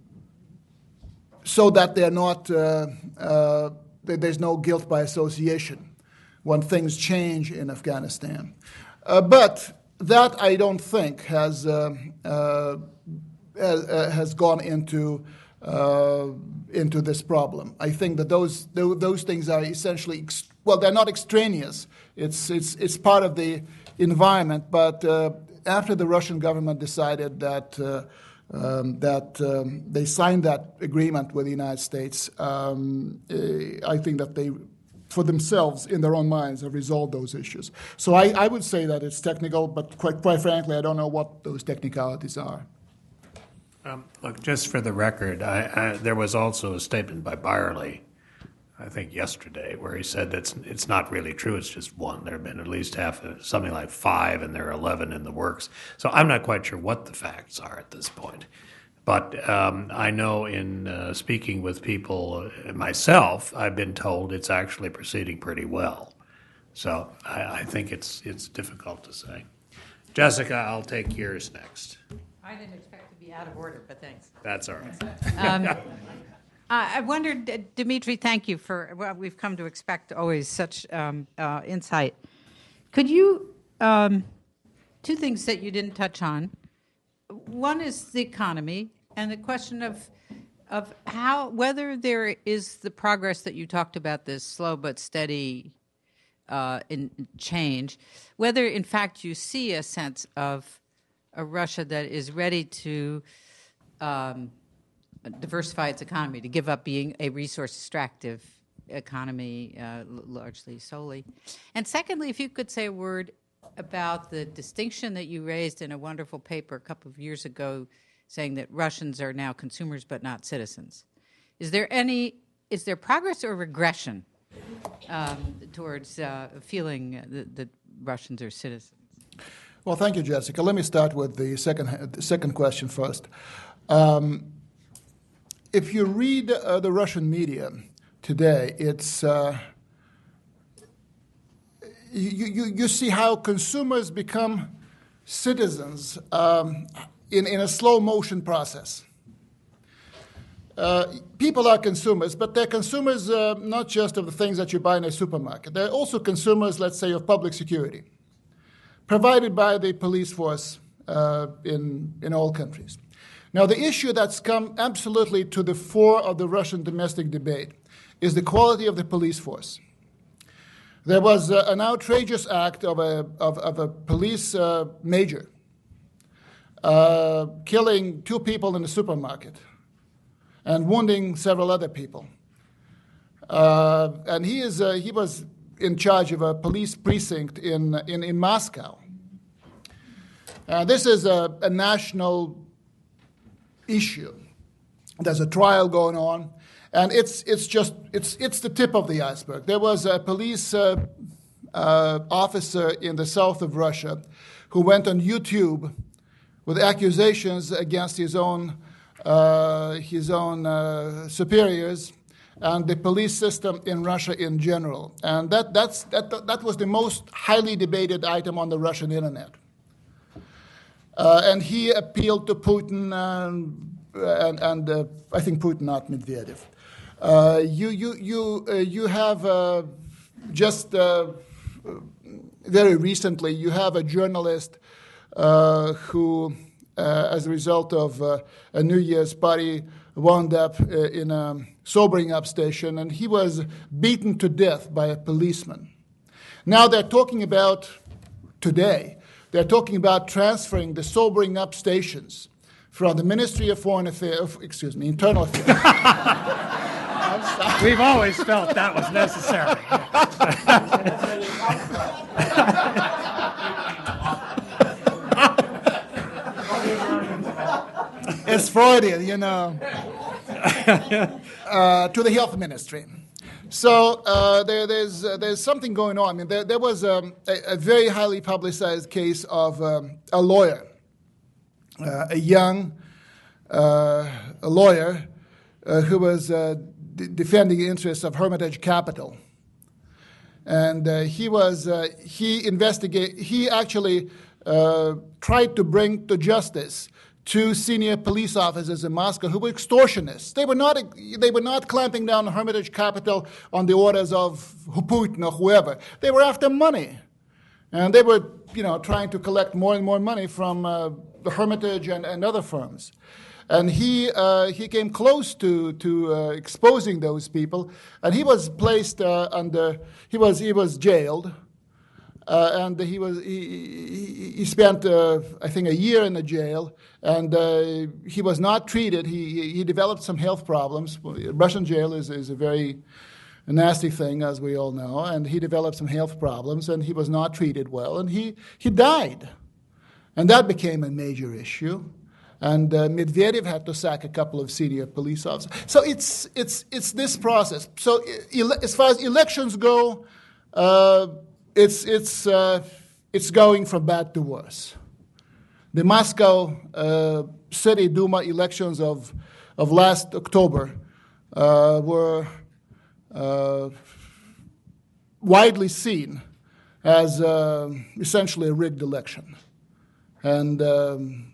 so that they're not... Uh, uh, There's no guilt by association when things change in Afghanistan. Uh, but that, I don't think, has uh, uh, uh, has gone into uh, into this problem. I think that those those things are essentially ex- well, they're not extraneous. It's it's it's part of the environment. But uh, after the Russian government decided that uh, um, that um, they signed that agreement with the United States, um, uh, I think that they, for themselves, in their own minds, have resolved those issues. So I, I would say that it's technical, but quite, quite frankly, I don't know what those technicalities are. Um, look, just for the record, I, I, there was also a statement by Byerly, I think yesterday, where he said that it's, it's not really true. It's just one. There have been at least half, something like five, and there are eleven in the works. So I'm not quite sure what the facts are at this point. But um, I know in uh, speaking with people uh, myself, I've been told it's actually proceeding pretty well. So I, I think it's it's difficult to say. Jessica, I'll take yours next. I didn't expect to be out of order, but thanks. That's all right. Um, I wondered, D- Dimitri, thank you for, well, we've come to expect always such um, uh, insight. Could you, um, two things that you didn't touch on. One is the economy and the question of of how, whether there is the progress that you talked about, this slow but steady uh, in change, whether in fact you see a sense of a Russia that is ready to um, diversify its economy, to give up being a resource extractive economy uh, largely solely. And secondly, if you could say a word about the distinction that you raised in a wonderful paper a couple of years ago, saying that Russians are now consumers but not citizens. Is there any, is there progress or regression um, towards uh, feeling that, that Russians are citizens? Well, thank you, Jessica. Let me start with the second, the second question first. Um, if you read uh, the Russian media today, it's uh, you, you, you see how consumers become citizens um, in, in a slow motion process. Uh, people are consumers, but they're consumers uh, not just of the things that you buy in a supermarket. They're also consumers, let's say, of public security, provided by the police force uh, in, in all countries. Now, the issue that's come absolutely to the fore of the Russian domestic debate is the quality of the police force. There was uh, an outrageous act of a, of, of a police uh, major uh, killing two people in a supermarket and wounding several other people. Uh, and he, is, uh, he was in charge of a police precinct in, in, in Moscow. Uh, this is a, a national issue. There's a trial going on, and it's it's just it's it's the tip of the iceberg. There was a police uh, uh, officer in the south of Russia who went on YouTube with accusations against his own uh, his own uh, superiors and the police system in Russia in general. And that that's that that was the most highly debated item on the Russian internet. Uh, and he appealed to Putin and, and, and uh, I think Putin, not Medvedev. Uh, you, you, you, uh, you have uh, just uh, very recently, you have a journalist uh, who, uh, as a result of uh, a New Year's party, wound up uh, in a sobering up station, and he was beaten to death by a policeman. Now they're talking about today. They're talking about transferring the sobering up stations from the Ministry of Foreign Affairs, excuse me, Internal Affairs. We've always felt that was necessary. It's Freudian, you know. Uh, to the Health Ministry. So uh, there, there's uh, there's something going on. I mean, there, there was um, a, a very highly publicized case of um, a lawyer, uh, a young uh, a lawyer uh, who was uh, d- defending the interests of Hermitage Capital, and uh, he was uh, he investigate he actually uh, tried to bring to justice two senior police officers in Moscow who were extortionists. They were not they were not clamping down on Hermitage Capital on the orders of Putin or whoever. They were after money, and they were you know trying to collect more and more money from uh, the Hermitage and, and other firms. And he uh, he came close to to uh, exposing those people, and he was placed uh, under he was he was jailed, uh, and he was he he, he spent uh, I think a year in the jail, and uh, he was not treated. He he developed some health problems. Russian jail is is a very nasty thing, as we all know, and he developed some health problems, and he was not treated well, and he he died, and that became a major issue. And uh, Medvedev had to sack a couple of senior police officers. So it's it's it's this process. So ele- as far as elections go, uh, it's it's uh, it's going from bad to worse. The Moscow uh, City Duma elections of of last October uh, were uh, widely seen as uh, essentially a rigged election, and. Um,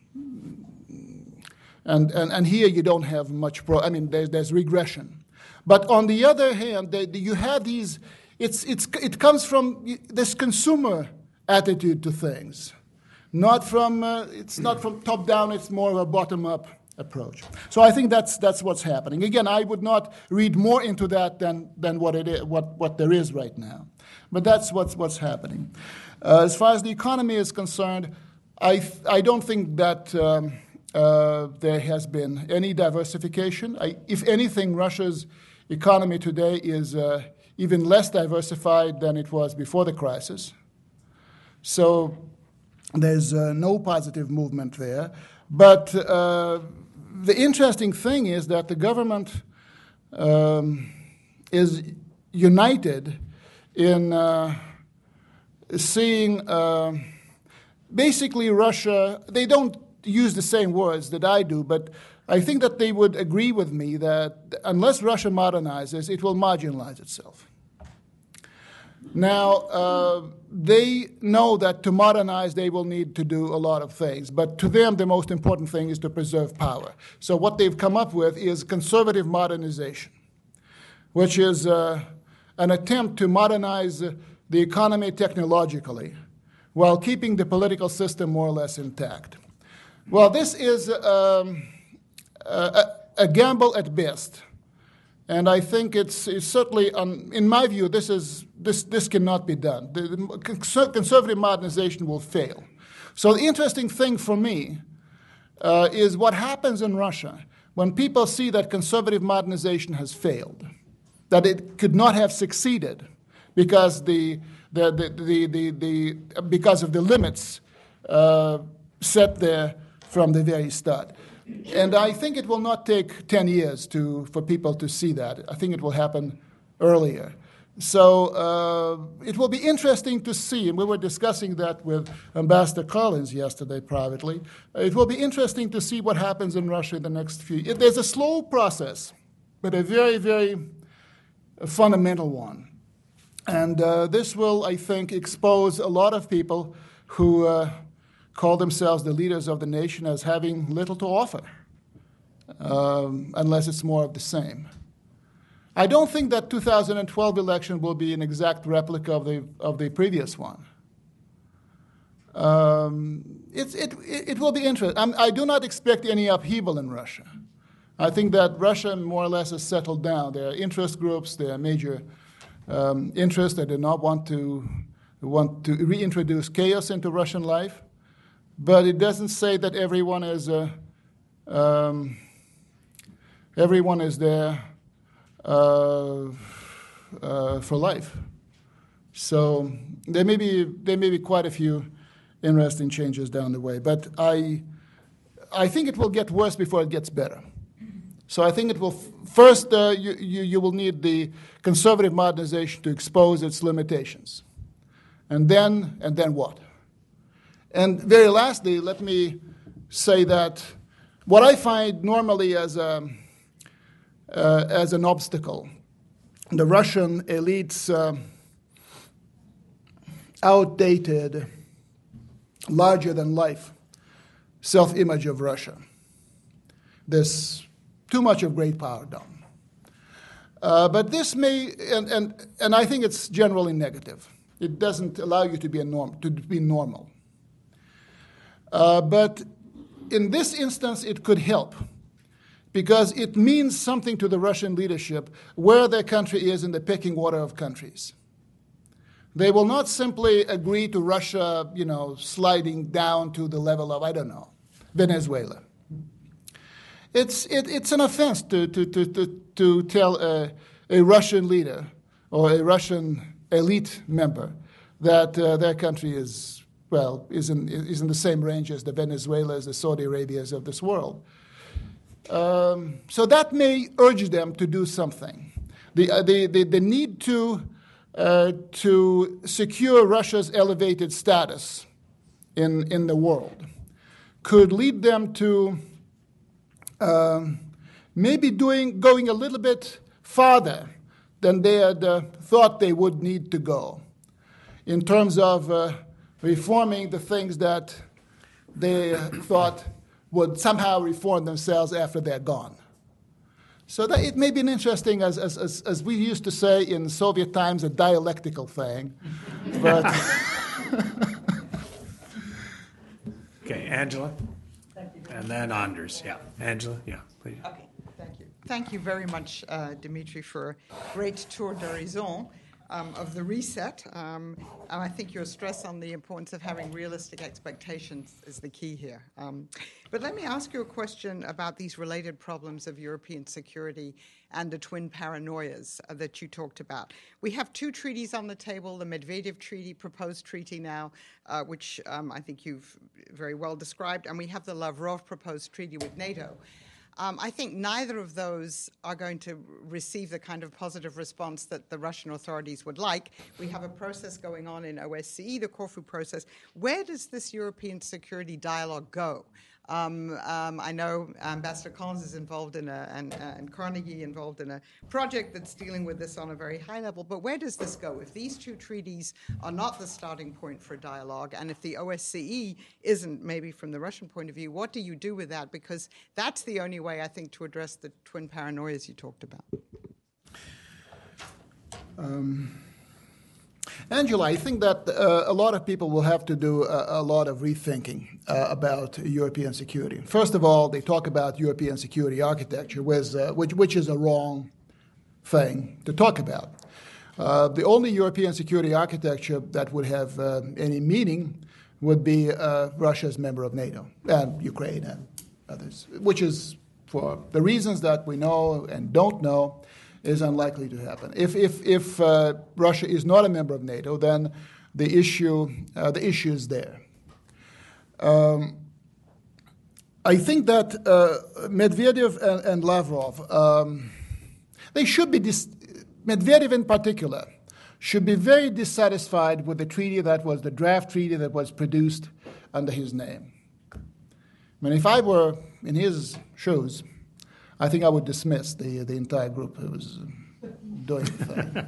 And, and and here you don't have much pro. I mean, there's there's regression, but on the other hand, they, you have these. It's it's it comes from this consumer attitude to things, not from. Uh, it's not from top down. It's more of a bottom up approach. So I think that's that's what's happening. Again, I would not read more into that than than what it is, what what there is right now, but that's what's what's happening. Uh, as far as the economy is concerned, I th- I don't think that. Um, Uh, there has been any diversification. I, if anything, Russia's economy today is uh, even less diversified than it was before the crisis. So there's uh, no positive movement there. But uh, the interesting thing is that the government um, is united in uh, seeing uh, basically Russia, they don't use the same words that I do, but I think that they would agree with me that unless Russia modernizes, it will marginalize itself. Now, uh, they know that to modernize, they will need to do a lot of things, but to them, the most important thing is to preserve power. So what they've come up with is conservative modernization, which is uh, an attempt to modernize uh, the economy technologically while keeping the political system more or less intact. Well, this is um, a, a gamble at best, and I think it's, it's certainly, um, in my view, this is this this cannot be done. The, the conservative modernization will fail. So the interesting thing for me uh, is what happens in Russia when people see that conservative modernization has failed, that it could not have succeeded because the the the the, the, the because of the limits uh, set there from the very start. And I think it will not take ten years to, for people to see that. I think it will happen earlier. So uh, it will be interesting to see, and we were discussing that with Ambassador Collins yesterday privately. It will be interesting to see what happens in Russia in the next few years. There's a slow process, but a very, very fundamental one. And uh, this will, I think, expose a lot of people who uh, call themselves the leaders of the nation as having little to offer, um, unless it's more of the same. I don't think that two thousand twelve election will be an exact replica of the of the previous one. Um, it's, it, it will be interesting. I do not expect any upheaval in Russia. I think that Russia more or less has settled down. There are interest groups, there are major um, interests that do not want to want to reintroduce chaos into Russian life. But it doesn't say that everyone is uh, um, everyone is there uh, uh, for life. So there may be there may be quite a few interesting changes down the way. But I I think it will get worse before it gets better. So I think it will f- first uh, you, you you will need the conservative modernization to expose its limitations, and then and then what? And very lastly, let me say that what I find normally as a, uh, as an obstacle, the Russian elite's uh, outdated, larger-than-life self-image of Russia. There's too much of great power done. Uh, but this may, and, and, and I think it's generally negative. It doesn't allow you to be, a norm, to be normal. Uh, but in this instance, it could help because it means something to the Russian leadership where their country is in the pecking order of countries. They will not simply agree to Russia, you know, sliding down to the level of, I don't know, Venezuela. It's, it, it's an offense to, to, to, to, to tell a, a Russian leader or a Russian elite member that uh, their country is, well, is in, is in the same range as the Venezuelas, the Saudi Arabias of this world. Um, so that may urge them to do something. The, uh, the, the, the need to, uh, to secure Russia's elevated status in, in the world could lead them to um, maybe doing, going a little bit farther than they had uh, thought they would need to go in terms of uh, reforming the things that they uh, thought would somehow reform themselves after they're gone. So that it may be an interesting, as, as, as, as we used to say in Soviet times, a dialectical thing. But Okay, Angela? And then Anders, yeah. Angela, yeah, please. Okay, thank you. Thank you very much, uh, Dimitri, for a great tour d'horizon um, of the reset. Um, and I think your stress on the importance of having realistic expectations is the key here. Um, but let me ask you a question about these related problems of European security and the twin paranoias uh, that you talked about. We have two treaties on the table, the Medvedev Treaty, proposed treaty now, uh, which um, I think you've very well described, and we have the Lavrov proposed treaty with NATO. Um, I think neither of those are going to receive the kind of positive response that the Russian authorities would like. We have a process going on in O S C E, the Corfu process. Where does this European security dialogue go? Um, um, I know Ambassador Collins is involved in a, and, uh, and Carnegie involved in a project that's dealing with this on a very high level. But where does this go? If these two treaties are not the starting point for dialogue, and if the O S C E isn't, maybe from the Russian point of view, what do you do with that? Because that's the only way, I think, to address the twin paranoias you talked about. Um. Angela, I think that uh, a lot of people will have to do a, a lot of rethinking uh, about European security. First of all, they talk about European security architecture, which, uh, which, which is a wrong thing to talk about. Uh, the only European security architecture that would have uh, any meaning would be uh, Russia as member of NATO, and Ukraine and others, which is, for the reasons that we know and don't know, is unlikely to happen. If if if uh, Russia is not a member of NATO, then the issue uh, the issue is there. Um, I think that uh, Medvedev and, and Lavrov, um, they should be dis- Medvedev in particular should be very dissatisfied with the treaty that was the draft treaty that was produced under his name. I mean, if I were in his shoes, I think I would dismiss the the entire group who was doing the thing.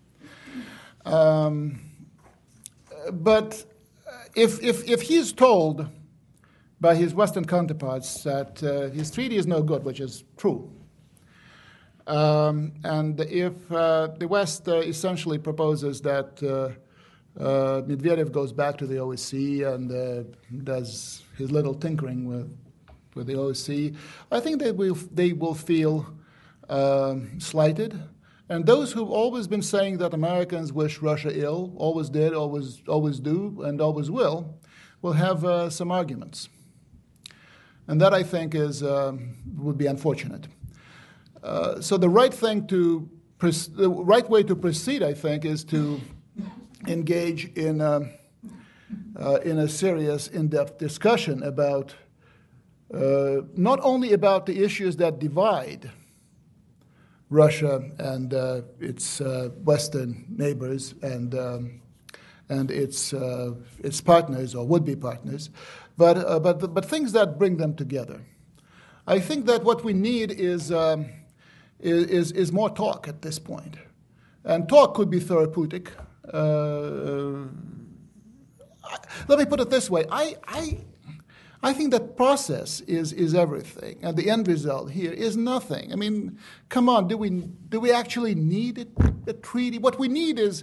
um, but if if if he's told by his Western counterparts that uh, his treaty is no good, which is true, um, and if uh, the West uh, essentially proposes that uh, uh, Medvedev goes back to the O S C E and uh, does his little tinkering with. with the O S C E, I think they will, they will feel um, slighted. And those who've always been saying that Americans wish Russia ill, always did, always always do, and always will, will have uh, some arguments. And that, I think, is um, would be unfortunate. Uh, so the right thing to, the right way to proceed, I think, is to engage in a, uh, in a serious, in-depth discussion about Uh, not only about the issues that divide Russia and uh, its uh, Western neighbors and um, and its uh, its partners or would-be partners, but uh, but but things that bring them together. I think that what we need is um, is is more talk at this point, and talk could be therapeutic. Uh, let me put it this way: I I. I think that process is, is everything, and the end result here is nothing. I mean, come on, do we do we actually need a, a treaty? What we need is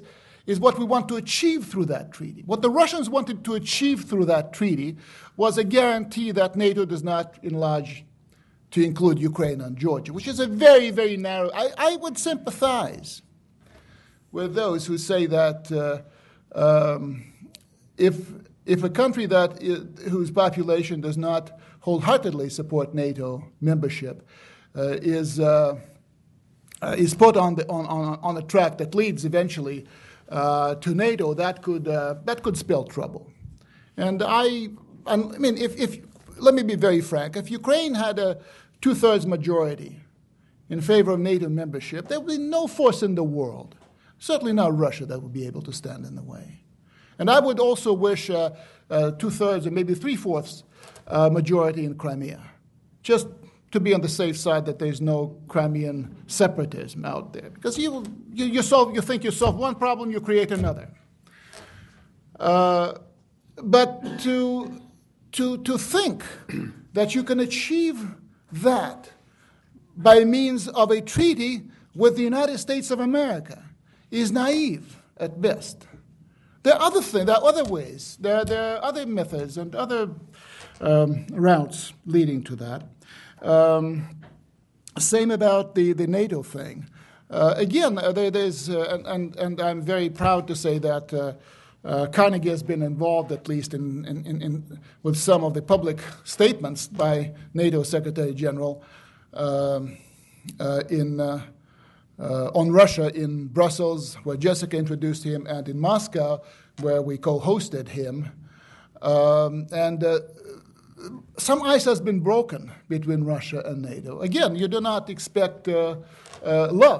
is what we want to achieve through that treaty. What the Russians wanted to achieve through that treaty was a guarantee that NATO does not enlarge to include Ukraine and Georgia, which is a very, very narrow. I, I would sympathize with those who say that uh, um, if if a country that is, whose population does not wholeheartedly support NATO membership uh, is uh, uh, is put on the on, on on a track that leads eventually uh, to NATO, that could uh, that could spell trouble. And I, I mean, if if let me be very frank, if Ukraine had a two-thirds majority in favor of NATO membership, there would be no force in the world, certainly not Russia, that would be able to stand in the way. And I would also wish uh, uh, two-thirds or maybe three-fourths uh, majority in Crimea, just to be on the safe side that there's no Crimean separatism out there. Because you, you, you, solve, you think you solve one problem, you create another. Uh, but to, to, to think that you can achieve that by means of a treaty with the United States of America is naive at best. There are other things, there are other ways, there, there are other methods and other um, routes leading to that. Um, same about the, the NATO thing. Uh, again, uh, there, there's, uh, and, and I'm very proud to say that uh, uh, Carnegie has been involved, at least in, in, in, in, with some of the public statements by NATO Secretary General um, uh, in uh, Uh, on Russia in Brussels, where Jessica introduced him, and in Moscow, where we co-hosted him. Um, and uh, some ice has been broken between Russia and NATO. Again, you do not expect uh, uh, love,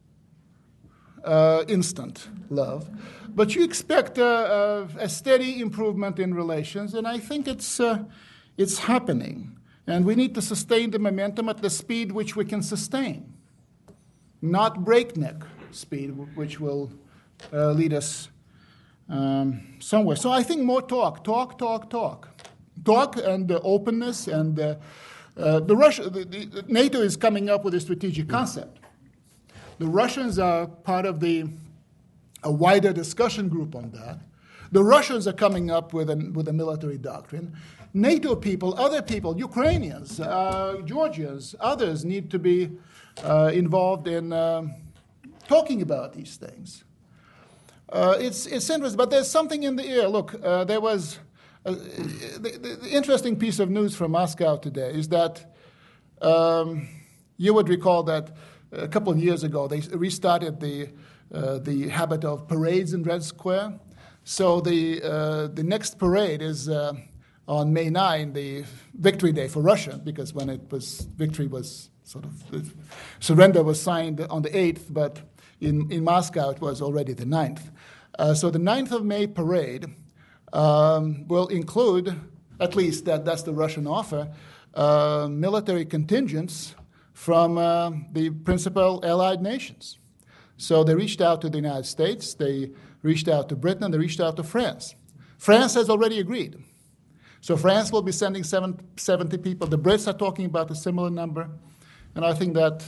uh, instant love, but you expect uh, uh, a steady improvement in relations, and I think it's, uh, it's happening. And we need to sustain the momentum at the speed which we can sustain. Not breakneck speed, which will uh, lead us um, somewhere. So I think more talk, talk, talk, talk. Talk and uh, openness. And uh, uh, the, Russia, the, the NATO is coming up with a strategic concept. The Russians are part of the, a wider discussion group on that. The Russians are coming up with, an, with a military doctrine. NATO people, other people, Ukrainians, uh, Georgians, others need to be Uh, involved in uh, talking about these things. Uh, it's, it's interesting, but there's something in the air. Look, uh, there was a, the, the, the interesting piece of news from Moscow today is that um, you would recall that a couple of years ago they restarted the, uh, the habit of parades in Red Square. So the, uh, the next parade is uh, on May ninth, the Victory Day for Russia, because when it was victory was sort of the surrender was signed on the eighth, but in, in Moscow it was already the ninth. Uh, so the ninth of May parade um, will include, at least that, that's the Russian offer, uh, military contingents from uh, the principal allied nations. So they reached out to the United States, they reached out to Britain, and they reached out to France. France has already agreed. So France will be sending seventy people. The Brits are talking about a similar number. And I think that,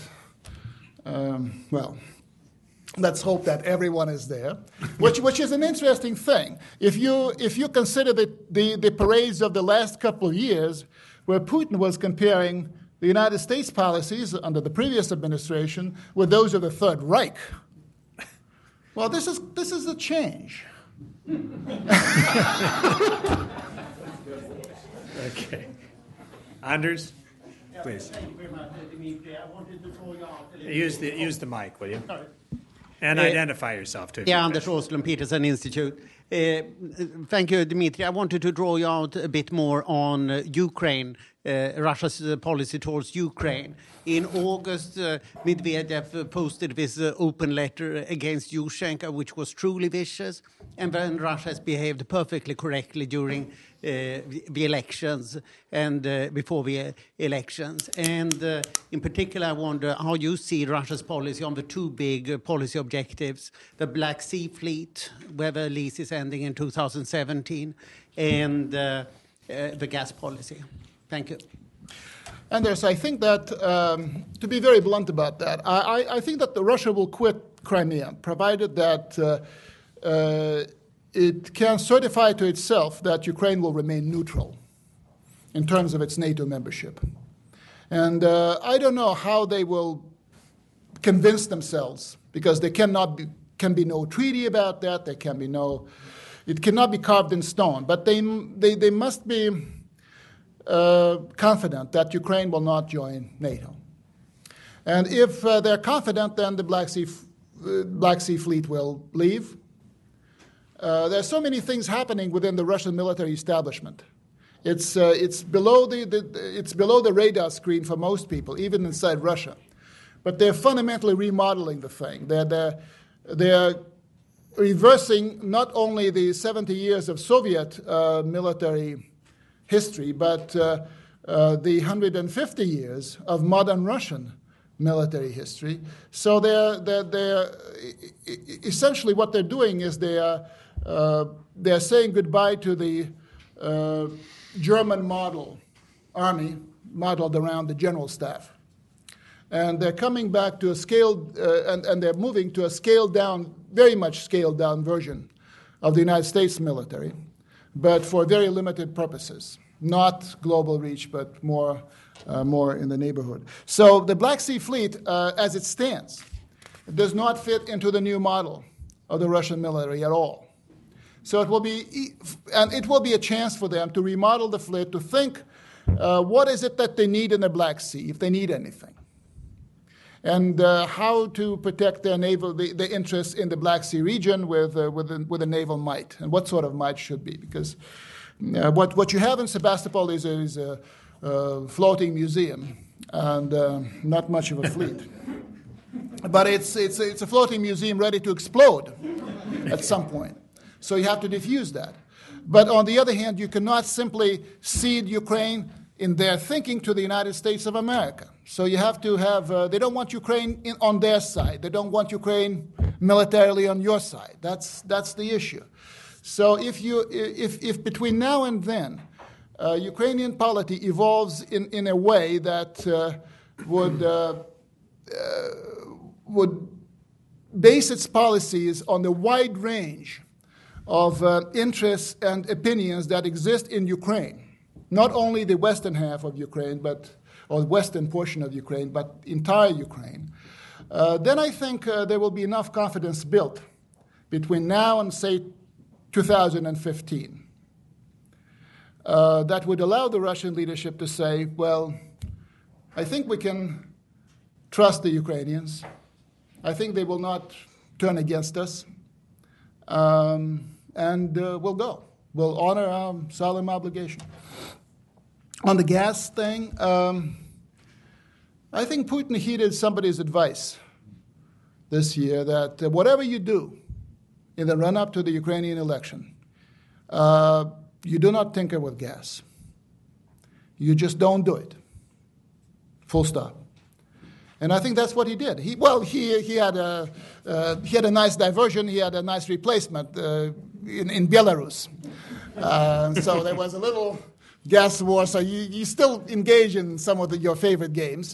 um, well, let's hope that everyone is there, which, which is an interesting thing. If you, if you consider the, the, the parades of the last couple of years, where Putin was comparing the United States policies under the previous administration with those of the Third Reich, well, this is, this is a change. Okay. Anders? Please. Thank you very much, Dimitri. I wanted to draw you out a little Use the, use the mic, will you? And Uh, identify yourself, too. Yeah, Anders Åslund, Peterson Institute. Uh, thank you, Dimitri. I wanted to draw you out a bit more on uh, Ukraine, uh, Russia's uh, policy towards Ukraine. In August, uh, Medvedev uh, posted this uh, open letter against Yushchenko, which was truly vicious, and then Russia has behaved perfectly correctly during uh, the, the elections and uh, before the elections. And uh, in particular, I wonder how you see Russia's policy on the two big uh, policy objectives, the Black Sea Fleet, where the lease is ending in two thousand seventeen, and uh, uh, the gas policy. Thank you. Anders, I think that, um, to be very blunt about that, I, I, I think that the Russia will quit Crimea, provided that uh, uh, it can certify to itself that Ukraine will remain neutral in terms of its NATO membership. And uh, I don't know how they will convince themselves, because there cannot be, can be no treaty about that, there can be no, it cannot be carved in stone, but they, they, they must be uh, confident that Ukraine will not join NATO. And if uh, they're confident, then the Black Sea, uh, Black Sea Fleet will leave. Uh, there are so many things happening within the Russian military establishment. It's, uh, it's, below the, the, it's below the radar screen for most people, even inside Russia. But they're fundamentally remodeling the thing. They're, they're, they're reversing not only the seventy years of Soviet uh, military history, but uh, uh, the one hundred fifty years of modern Russian military history. So they're, they're, they're essentially what they're doing is they are, uh, they're saying goodbye to the uh, German model army modeled around the general staff. And they're coming back to a scaled, uh, and, and they're moving to a scaled down, very much scaled down version of the United States military, but for very limited purposes. Not global reach, but more, uh, more in the neighborhood. So the Black Sea Fleet, uh, as it stands, does not fit into the new model of the Russian military at all. So it will be, and it will be a chance for them to remodel the fleet, to think, uh, what is it that they need in the Black Sea, if they need anything, and uh, how to protect their naval, the, the interests in the Black Sea region with uh, with, a, with a naval might, and what sort of might should be, because uh, what what you have in Sebastopol is a, is a uh, floating museum and uh, not much of a fleet, but it's it's it's a floating museum ready to explode at some point. So you have to diffuse that. But on the other hand, you cannot simply cede Ukraine in their thinking to the United States of America. So you have to have, uh, they don't want Ukraine in, on their side. They don't want Ukraine militarily on your side. That's, that's the issue. So if, you, if, if between now and then, uh, Ukrainian polity evolves in, in a way that uh, would, uh, uh, would base its policies on the wide range of uh, interests and opinions that exist in Ukraine, not only the western half of Ukraine, but or the western portion of Ukraine, but entire Ukraine, uh, then I think uh, there will be enough confidence built between now and, say, two thousand fifteen uh, that would allow the Russian leadership to say, well, I think we can trust the Ukrainians. I think they will not turn against us. Um, and uh, we'll go. We'll honor our solemn obligation. On the gas thing, um, I think Putin heeded somebody's advice this year that uh, whatever you do in the run-up to the Ukrainian election, uh, you do not tinker with gas. You just don't do it. Full stop. And I think that's what he did. He, well, he, he, had a, uh, he had a nice diversion. He had a nice replacement uh, in, in Belarus. Uh, so there was a little gas war. So you, you still engage in some of the, your favorite games.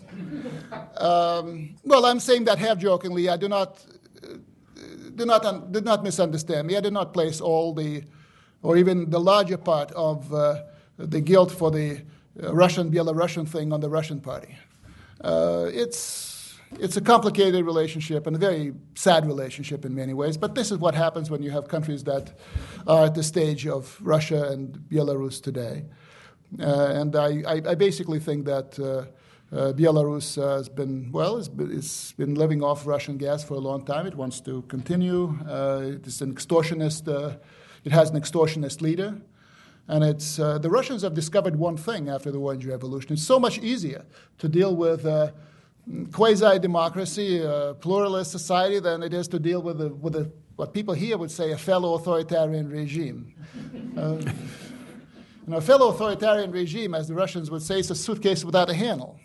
Um, well, I'm saying that half-jokingly. I do not, uh, do, not un, do not misunderstand me. I did not place all the, or even the larger part of uh, the guilt for the uh, Russian-Belarusian thing on the Russian party. Uh, it's, it's a complicated relationship and a very sad relationship in many ways, but this is what happens when you have countries that are at the stage of Russia and Belarus today. Uh, and I, I, I basically think that uh, uh, Belarus uh, has been, well, it's been, it's been living off Russian gas for a long time. It wants to continue. Uh, it's an extortionist, uh, it has an extortionist leader. And it's, uh, the Russians have discovered one thing after the Orange Revolution. It's so much easier to deal with uh, quasi-democracy, a pluralist society, than it is to deal with, a, with a, what people here would say a fellow authoritarian regime. Uh, you know, a fellow authoritarian regime, as the Russians would say, is a suitcase without a handle.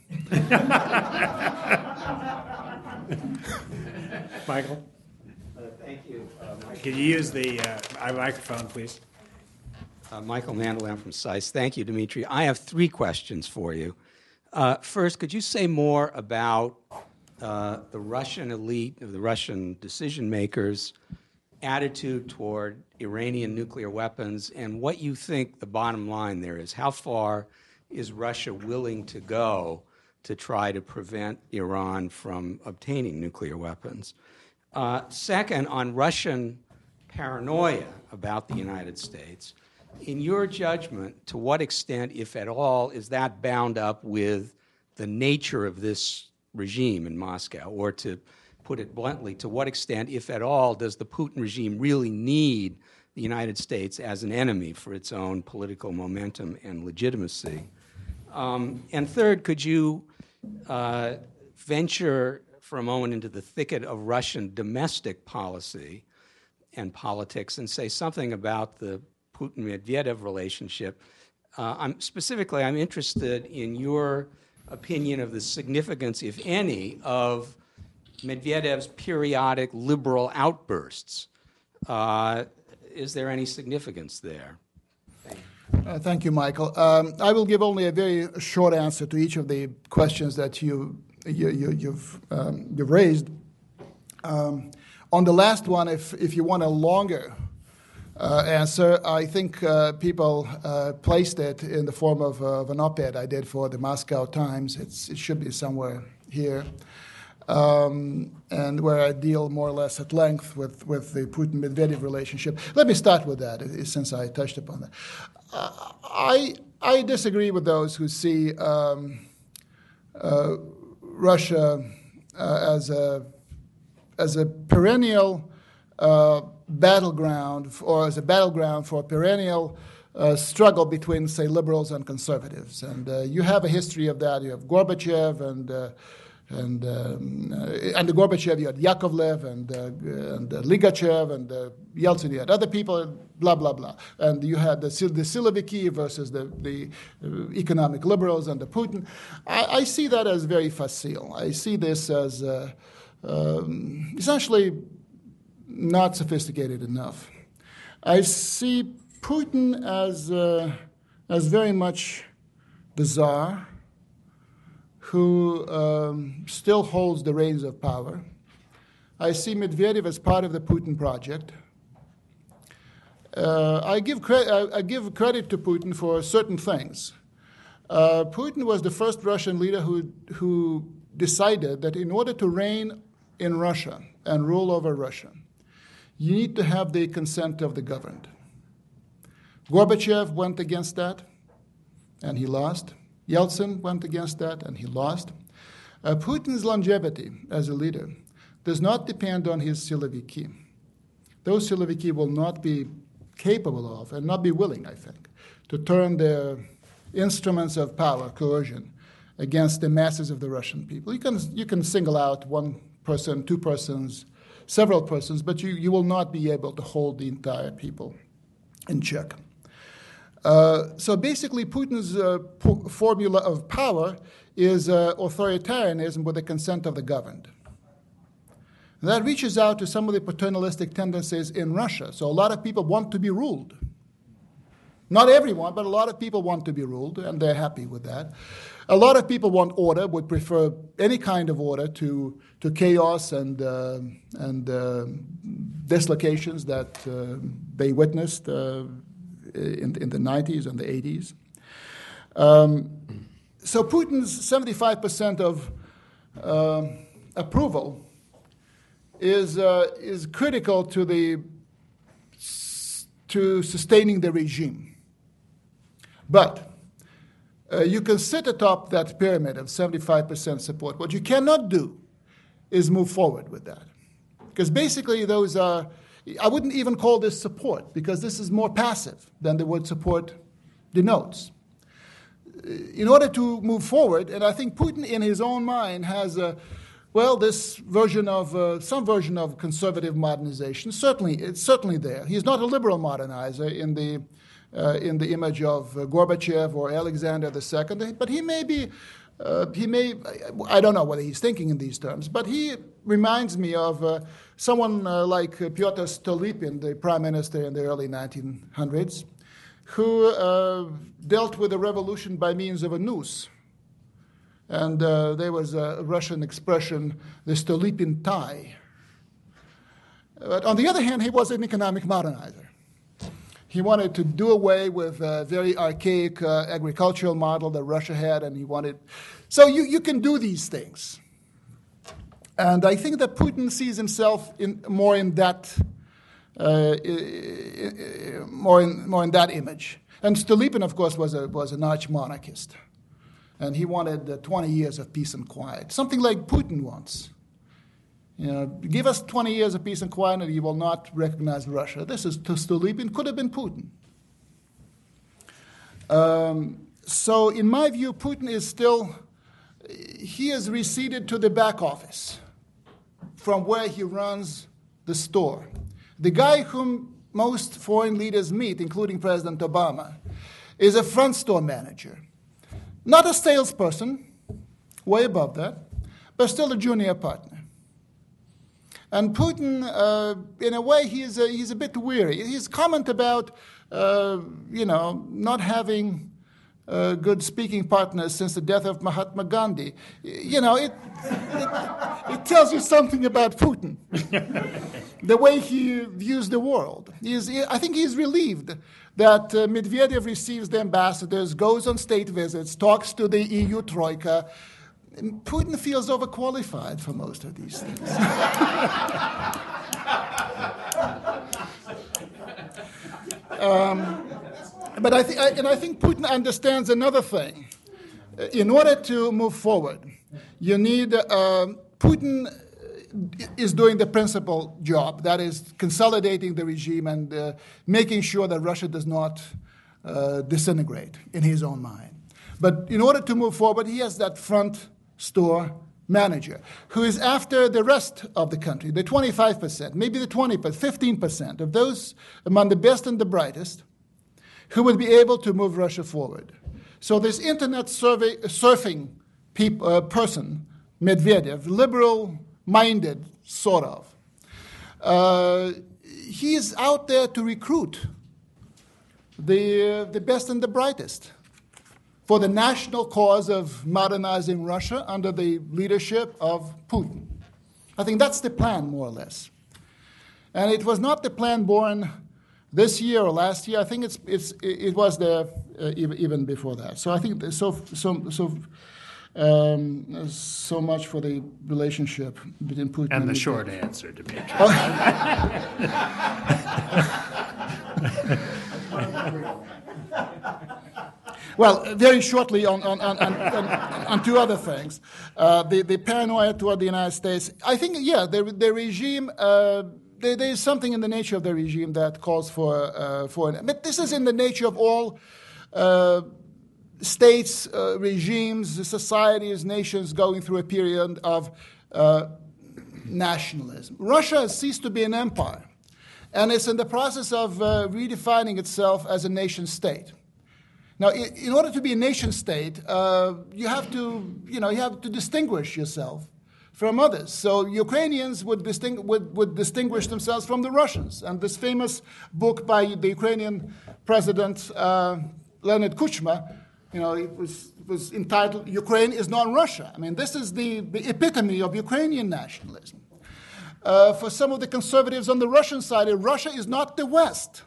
Michael? Uh, thank you. Uh, Michael. Can you use the uh, microphone, please? Uh, Michael Mandelbaum from S A I S. Thank you, Dmitry. I have three questions for you. Uh, first, could you say more about uh, the Russian elite, of the Russian decision makers, attitude toward Iranian nuclear weapons and what you think the bottom line there is. How far is Russia willing to go to try to prevent Iran from obtaining nuclear weapons? Uh, second, on Russian paranoia about the United States, in your judgment, to what extent, if at all, is that bound up with the nature of this regime in Moscow? Or to put it bluntly, to what extent, if at all, does the Putin regime really need the United States as an enemy for its own political momentum and legitimacy? Um, and third, could you uh, venture for a moment into the thicket of Russian domestic policy and politics and say something about the Putin-Medvedev relationship? Uh, I'm, specifically, I'm interested in your opinion of the significance, if any, of Medvedev's periodic liberal outbursts. Uh, is there any significance there? Thank you, uh, thank you Michael. Um, I will give only a very short answer to each of the questions that you, you, you, you've, um, you've raised. Um, on the last one, if, if you want a longer uh, answer, I think uh, people uh, placed it in the form of, uh, of an op-ed I did for the Moscow Times. It's, it should be somewhere here. Um, and where I deal more or less at length with, with the Putin-Medvedev relationship. Let me start with that, since I touched upon that. Uh, I, I disagree with those who see um, uh, Russia uh, as a, as a perennial uh, battleground, or as a battleground for a perennial uh, struggle between, say, liberals and conservatives. And uh, you have a history of that. You have Gorbachev and uh, And um, uh, and the Gorbachev, you had Yakovlev and uh, and uh, Ligachev and uh, Yeltsin. You had other people, blah blah blah. And you had the the Siloviki versus the the uh, economic liberals and the Putin. I, I see that as very facile. I see this as uh, um, essentially not sophisticated enough. I see Putin as uh, as very much the Tsar, who um, still holds the reins of power. I see Medvedev as part of the Putin project. Uh, I, give cre- I, I give credit to Putin for certain things. Uh, Putin was the first Russian leader who, who decided that in order to reign in Russia and rule over Russia, you need to have the consent of the governed. Gorbachev went against that, and he lost. Yeltsin went against that, and he lost. Uh, Putin's longevity as a leader does not depend on his Siloviki. Those Siloviki will not be capable of, and not be willing, I think, to turn their instruments of power, coercion, against the masses of the Russian people. You can, you can single out one person, two persons, several persons, but you, you will not be able to hold the entire people in check. Uh, so basically, Putin's uh, po- formula of power is uh, authoritarianism with the consent of the governed. And that reaches out to some of the paternalistic tendencies in Russia. So a lot of people want to be ruled. Not everyone, but a lot of people want to be ruled, and they're happy with that. A lot of people want order, would prefer any kind of order to, to chaos and, uh, and uh, dislocations that uh, they witnessed uh, In, in the nineties and the eighties. Um, so Putin's seventy-five percent of uh, approval is, uh, is critical to, the, to sustaining the regime. But uh, you can sit atop that pyramid of seventy-five percent support. What you cannot do is move forward with that. Because basically those are, I wouldn't even call this support, because this is more passive than the word support denotes. In order to move forward, and I think Putin in his own mind has, a, well, this version of, uh, some version of conservative modernization. Certainly, it's certainly there. He's not a liberal modernizer in the, uh, in the image of uh, Gorbachev or Alexander the Second, but he may be, uh, he may, I don't know whether he's thinking in these terms, but he reminds me of uh, someone uh, like uh, Pyotr Stolypin, the prime minister in the early nineteen hundreds, who uh, dealt with the revolution by means of a noose. And uh, there was a Russian expression, the Stolypin tie. But on the other hand, he was an economic modernizer. He wanted to do away with a very archaic uh, agricultural model that Russia had, and he wanted... So you, you can do these things. And I think that Putin sees himself in, more in that uh, more in more in that image. And Stolypin, of course, was a was an arch-monarchist, and he wanted uh, twenty years of peace and quiet, something like Putin wants. You know, give us twenty years of peace and quiet, and you will not recognize Russia. This is to Stolypin, could have been Putin. Um, so, in my view, Putin is still, he has receded to the back office from where he runs the store. The guy whom most foreign leaders meet, including President Obama, is a front store manager. Not a salesperson, way above that, but still a junior partner. And Putin, uh, in a way, he's a, he's a bit weary. His comment about, uh, you know, not having uh, good speaking partners since the death of Mahatma Gandhi, you know, it, it, it tells you something about Putin. The way he views the world. He's, I think he's relieved that uh, Medvedev receives the ambassadors, goes on state visits, talks to the E U Troika. Putin feels overqualified for most of these things. um, but I, th- I and I think Putin understands another thing. In order to move forward, you need uh, Putin is doing the principal job, that is consolidating the regime and uh, making sure that Russia does not uh, disintegrate in his own mind. But in order to move forward, he has that front store manager who is after the rest of the country, the twenty-five percent, maybe the twenty percent, fifteen percent of those among the best and the brightest who would be able to move Russia forward. So this internet survey, surfing peop, uh, person, Medvedev, liberal-minded, sort of, uh, he's out there to recruit the, uh, the best and the brightest for the national cause of modernizing Russia under the leadership of Putin. I think that's the plan, more or less. And it was not the plan born this year or last year. I think it's, it's, it was there uh, even before that. So I think so, so, so, um, so much for the relationship between Putin and... And the Medvedev. short answer, Dmitry. Well, very shortly on, on, on, on, on, on two other things. Uh, the, the paranoia toward the United States. I think, yeah, the, the regime, uh, there, there is something in the nature of the regime that calls for, uh, for an, but this is in the nature of all uh, states, uh, regimes, societies, nations going through a period of uh, nationalism. Russia has ceased to be an empire, and it's in the process of uh, redefining itself as a nation state. Now, in order to be a nation state, uh, you have to, you know, you have to distinguish yourself from others. So Ukrainians would, disting- would, would distinguish themselves from the Russians. And this famous book by the Ukrainian president, uh, Leonid Kuchma, you know, it was, it was entitled, Ukraine is not Russia. I mean, this is the, the epitome of Ukrainian nationalism. Uh, for some of the conservatives on the Russian side, Russia is not the West.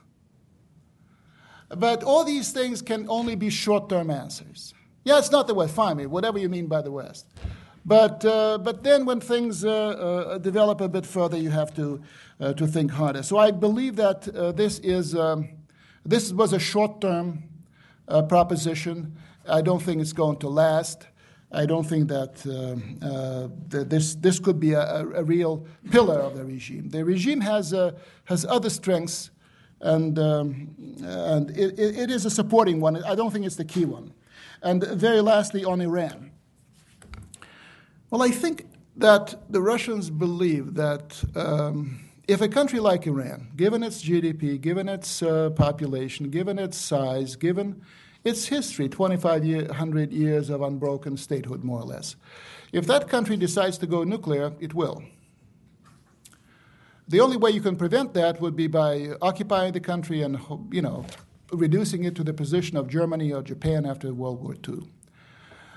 But all these things can only be short-term answers. Yeah, it's not the West, fine, whatever you mean by the West. But uh, but then when things uh, uh, develop a bit further, you have to uh, to think harder. So I believe that uh, this is um, this was a short-term uh, proposition. I don't think it's going to last. I don't think that, uh, uh, that this this could be a, a real pillar of the regime. The regime has uh, has other strengths. And, um, and it, it is a supporting one. I don't think it's the key one. And very lastly, on Iran. Well, I think that the Russians believe that um, if a country like Iran, given its G D P, given its uh, population, given its size, given its history, twenty-five hundred years of unbroken statehood, more or less, if that country decides to go nuclear, it will. The only way you can prevent that would be by occupying the country and, you know, reducing it to the position of Germany or Japan after World War Two.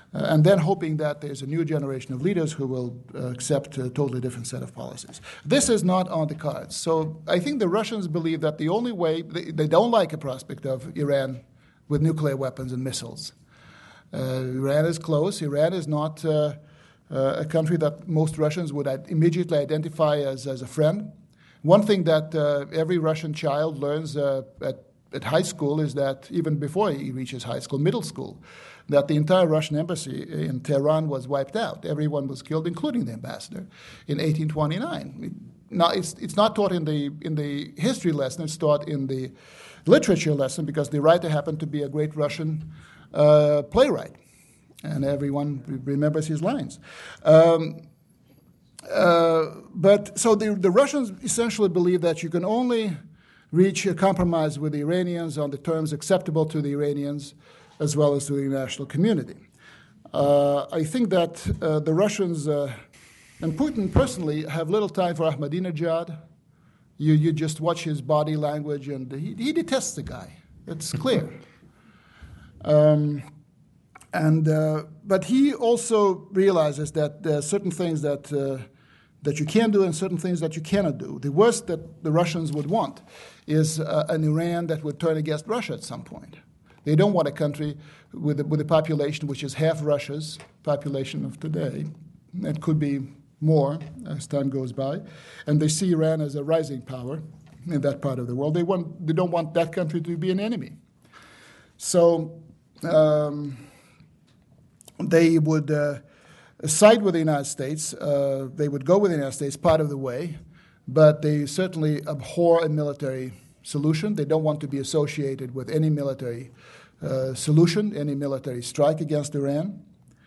uh, and then hoping that there's a new generation of leaders who will uh, accept a totally different set of policies. This is not on the cards. So I think the Russians believe that the only way, they, they don't like a prospect of Iran with nuclear weapons and missiles. Uh, Iran is close. Iran is not uh, uh, a country that most Russians would immediately identify as, as a friend. One thing that uh, every Russian child learns uh, at, at high school is that, even before he reaches high school, middle school, that the entire Russian embassy in Tehran was wiped out. Everyone was killed, including the ambassador, in eighteen twenty-nine. Now, it's, it's not taught in the, in the history lesson. It's taught in the literature lesson because the writer happened to be a great Russian uh, playwright, and everyone remembers his lines. Um, uh, but so the, the Russians essentially believe that you can only reach a compromise with the Iranians on the terms acceptable to the Iranians as well as to the international community. Uh, I think that uh, the Russians, uh, and Putin personally, have little time for Ahmadinejad. You, you just watch his body language, and he, he detests the guy. It's clear. um, and uh, but he also realizes that there are certain things that uh, that you can do and certain things that you cannot do. The worst that the Russians would want is uh, an Iran that would turn against Russia at some point. They don't want a country with a, with a population which is half Russia's population of today. It could be more as time goes by. And they see Iran as a rising power in that part of the world. They want, they don't want that country to be an enemy. So um, they would uh, side with the United States. Uh, they would go with the United States part of the way, but they certainly abhor a military solution. They don't want to be associated with any military uh, solution, any military strike against Iran.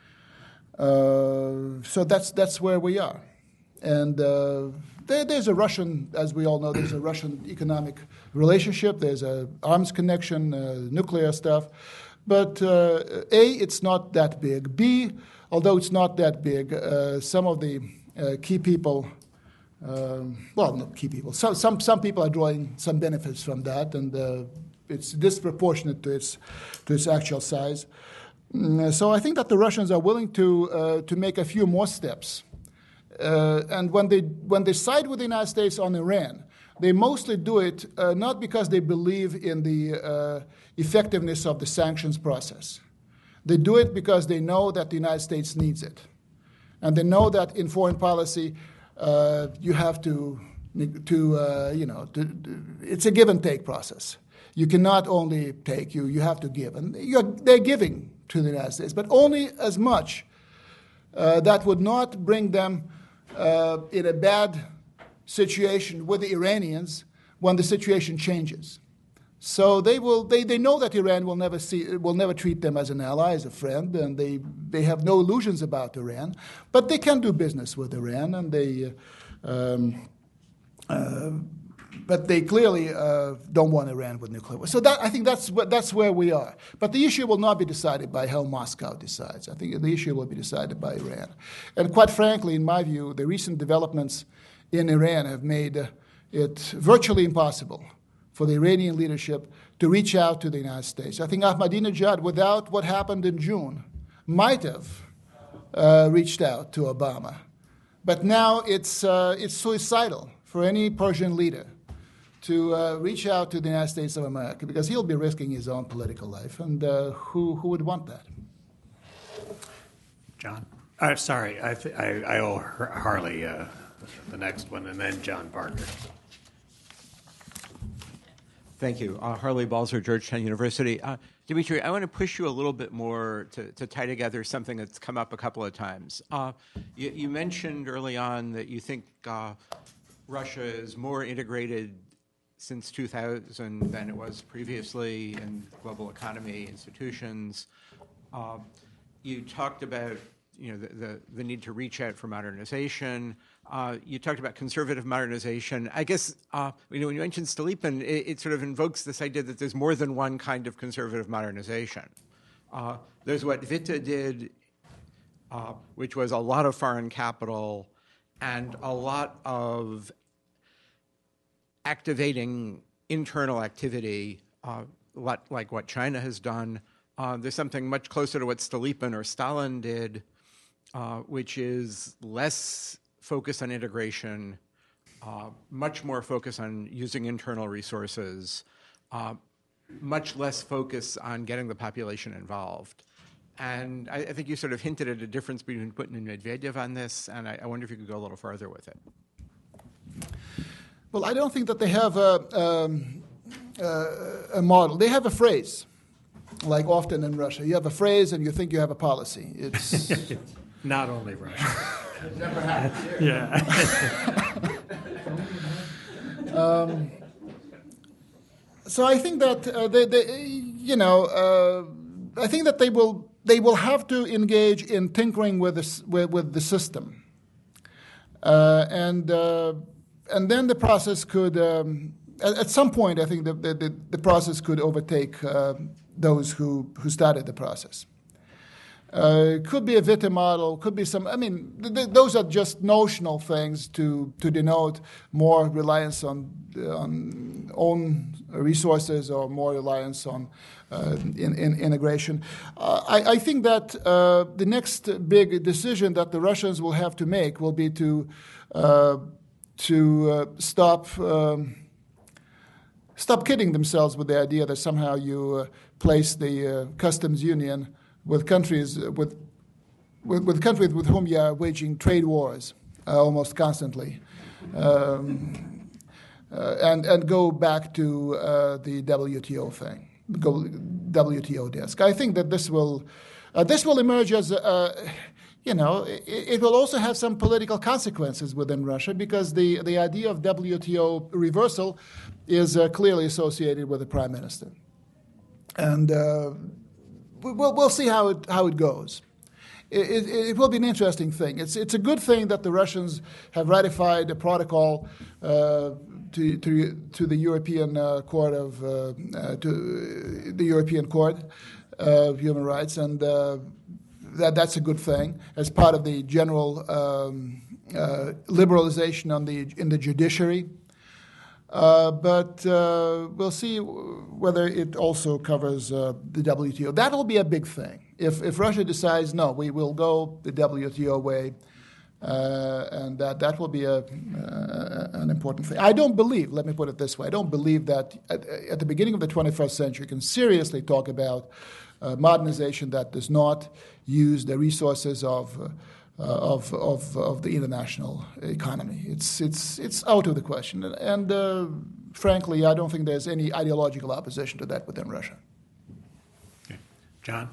Uh, so that's that's where we are. And uh, there, there's a Russian, as we all know, there's a Russian economic relationship. There's a arms connection, uh, nuclear stuff. But uh, A, it's not that big. B, although it's not that big, uh, some of the uh, key people Um, well, not key people. So, some some people are drawing some benefits from that, and uh, it's disproportionate to its to its actual size. Mm, so I think that the Russians are willing to uh, to make a few more steps. Uh, and when they when they side with the United States on Iran, they mostly do it uh, not because they believe in the uh, effectiveness of the sanctions process. They do it because they know that the United States needs it, and they know that in foreign policy, Uh, you have to, to uh, you know, to, to, it's a give and take process. You cannot only take, you you have to give. And you're, they're giving to the United States, but only as much uh, that would not bring them uh, in a bad situation with the Iranians when the situation changes. So they will. They, they know that Iran will never see will never treat them as an ally, as a friend, and they, they have no illusions about Iran. But they can do business with Iran, and they, um, uh, but they clearly uh, don't want Iran with nuclear weapons. So that I think that's what, that's where we are. But the issue will not be decided by how Moscow decides. I think the issue will be decided by Iran. And quite frankly, in my view, the recent developments in Iran have made it virtually impossible for the Iranian leadership to reach out to the United States. I think Ahmadinejad, without what happened in June, might have uh, reached out to Obama. But now it's, uh, it's suicidal for any Persian leader to uh, reach out to the United States of America, because he'll be risking his own political life, and uh, who, who would want that? John? Uh, sorry, I, th- I, I owe Harley uh, the next one, and then John Parker. Thank you. Uh, Harley Balzer, Georgetown University. Uh, Dimitri, I want to push you a little bit more to, to tie together something that's come up a couple of times. Uh, you, you mentioned early on that you think uh, Russia is more integrated since two thousand than it was previously in global economy, institutions. Uh, you talked about you know, the, the, the need to reach out for modernization. Uh, you talked about conservative modernization. I guess, uh, you know, when you mentioned Stolypin, it, it sort of invokes this idea that there's more than one kind of conservative modernization. Uh, there's what Witte did, uh, which was a lot of foreign capital and a lot of activating internal activity, uh, like what China has done. Uh, there's something much closer to what Stolypin or Stalin did, uh, which is less focus on integration, uh, much more focus on using internal resources, uh, much less focus on getting the population involved. And I, I think you sort of hinted at a difference between Putin and Medvedev on this, and I, I wonder if you could go a little further with it. Well, I don't think that they have a, um, uh, a model. They have a phrase, like often in Russia. You have a phrase and you think you have a policy. It's not only Russia. It never happens here. Yeah. um, so I think that uh, they, they, you know, uh, I think that they will they will have to engage in tinkering with the with, with the system, uh, and. Uh, And then the process could, um, at, at some point, I think the, the, the process could overtake uh, those who, who started the process. Uh, could be a Witte model, could be some, I mean, th- th- those are just notional things to, to denote more reliance on, on own resources or more reliance on uh, in, in integration. Uh, I, I think that uh, the next big decision that the Russians will have to make will be to uh, to uh, stop um, stop kidding themselves with the idea that somehow you uh, place the uh, customs union with countries uh, with, with with countries with whom you are waging trade wars uh, almost constantly, um, uh, and and go back to uh, the W T O thing, go W T O desk. I think that this will uh, this will emerge as a, You know, it, it will also have some political consequences within Russia because the, the idea of W T O reversal is uh, clearly associated with the prime minister. And uh, we'll, we'll see how it, how it goes. It, it, it will be an interesting thing. It's, it's a good thing that the Russians have ratified a protocol uh, to, to, to the European uh, Court of, uh, uh, to the European Court of Human Rights, and uh, That, that's a good thing as part of the general um, uh, liberalization on the, in the judiciary. Uh, but uh, we'll see whether it also covers uh, the W T O. That will be a big thing. If, if Russia decides, no, we will go the W T O way, uh, and that, that will be a, uh, an important thing. I don't believe, let me put it this way, I don't believe that at, at the beginning of the twenty-first century you can seriously talk about uh, modernization that does not use the resources of, uh, of, of, of the international economy. It's, it's, it's out of the question. And uh, frankly, I don't think there's any ideological opposition to that within Russia. Okay. John?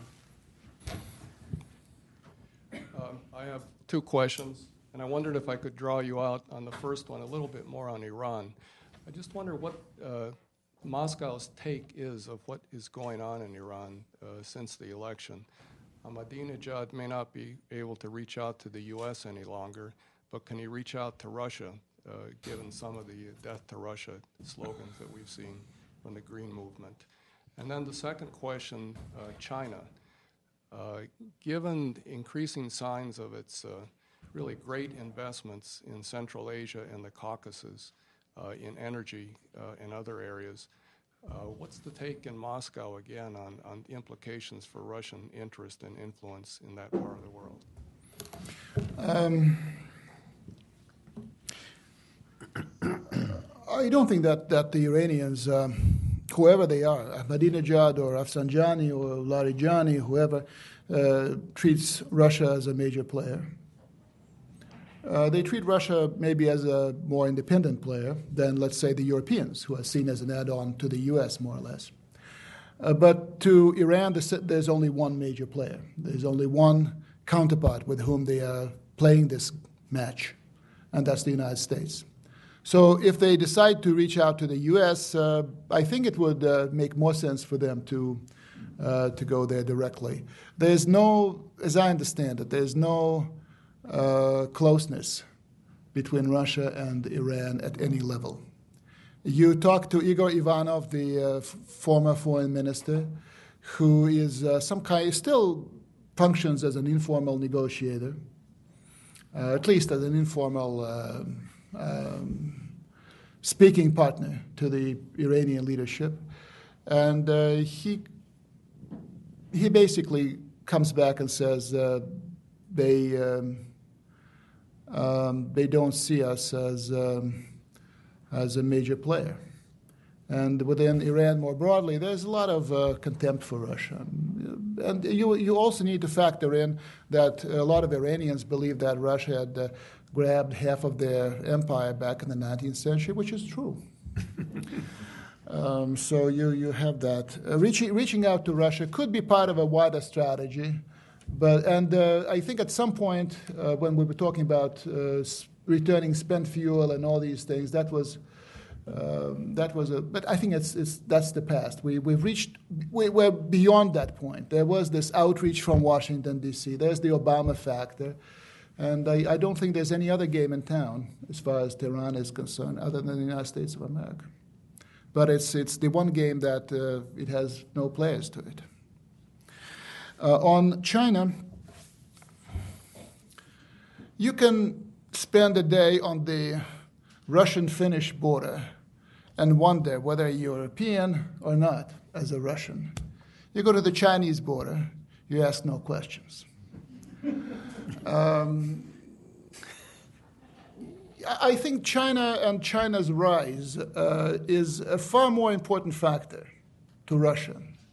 Um, I have two questions, and I wondered if I could draw you out on the first one a little bit more on Iran. I just wonder what uh, Moscow's take is of what is going on in Iran uh, since the election. Ahmadinejad may not be able to reach out to the U S any longer, but can he reach out to Russia, uh, given some of the death to Russia slogans that we've seen from the Green Movement? And then the second question, uh, China. Uh, given increasing signs of its uh, really great investments in Central Asia and the Caucasus, uh, in energy uh, and other areas, Uh, what's the take in Moscow, again, on, on implications for Russian interest and influence in that part of the world? Um, I don't think that, that the Iranians, um, whoever they are, Ahmadinejad or Rafsanjani or Larijani, whoever, uh, treats Russia as a major player. Uh, they treat Russia maybe as a more independent player than, let's say, the Europeans, who are seen as an add-on to the U S, more or less. Uh, but to Iran, there's only one major player. There's only one counterpart with whom they are playing this match, and that's the United States. So if they decide to reach out to the U S, uh, I think it would uh, make more sense for them to, uh, to go there directly. There's no, as I understand it, there's no Uh, closeness between Russia and Iran at any level. You talk to Igor Ivanov, the uh, f- former foreign minister, who is uh, some kind, still functions as an informal negotiator, uh, at least as an informal uh, um, speaking partner to the Iranian leadership. And uh, he he basically comes back and says uh, they um, um, they don't see us as um, as a major player. And within Iran more broadly, there's a lot of uh, contempt for Russia. And you you also need to factor in that a lot of Iranians believe that Russia had uh, grabbed half of their empire back in the nineteenth century, which is true. um, so you, you have that. Uh, reaching, reaching out to Russia could be part of a wider strategy. But And uh, I think at some point, uh, when we were talking about uh, returning spent fuel and all these things, that was... Um, that was a, but I think it's, it's that's the past. We we've reached, we, we're beyond that point. There was this outreach from Washington D C. There's the Obama factor, and I, I don't think there's any other game in town as far as Tehran is concerned, other than the United States of America. But it's it's the one game that uh, it has no players to it. Uh, on China, you can spend a day on the Russian-Finnish border and wonder whether you're European or not as a Russian. You go to the Chinese border, you ask no questions. um, I think China and China's rise uh, is a far more important factor to Russia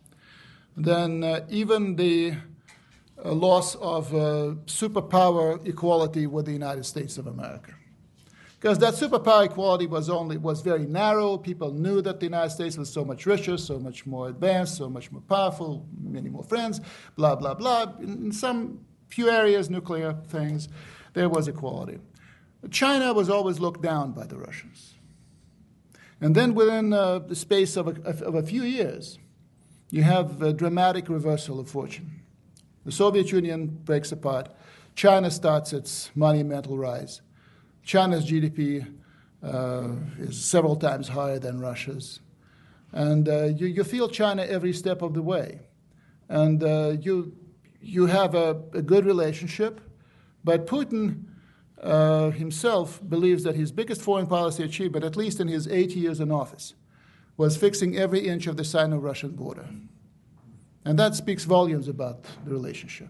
than uh, even the uh, loss of uh, superpower equality with the United States of America. Because that superpower equality was only was very narrow. People knew that the United States was so much richer, so much more advanced, so much more powerful, many more friends, blah, blah, blah. In some few areas, nuclear things, there was equality. China was always looked down by the Russians. And then within uh, the space of a, of a few years, you have a dramatic reversal of fortune. The Soviet Union breaks apart. China starts its monumental rise. China's G D P uh, is several times higher than Russia's. And uh, you, you feel China every step of the way. And uh, you, you have a, a good relationship, but Putin uh, himself believes that his biggest foreign policy achievement, at least in his eight years in office, was fixing every inch of the Sino-Russian border. And that speaks volumes about the relationship.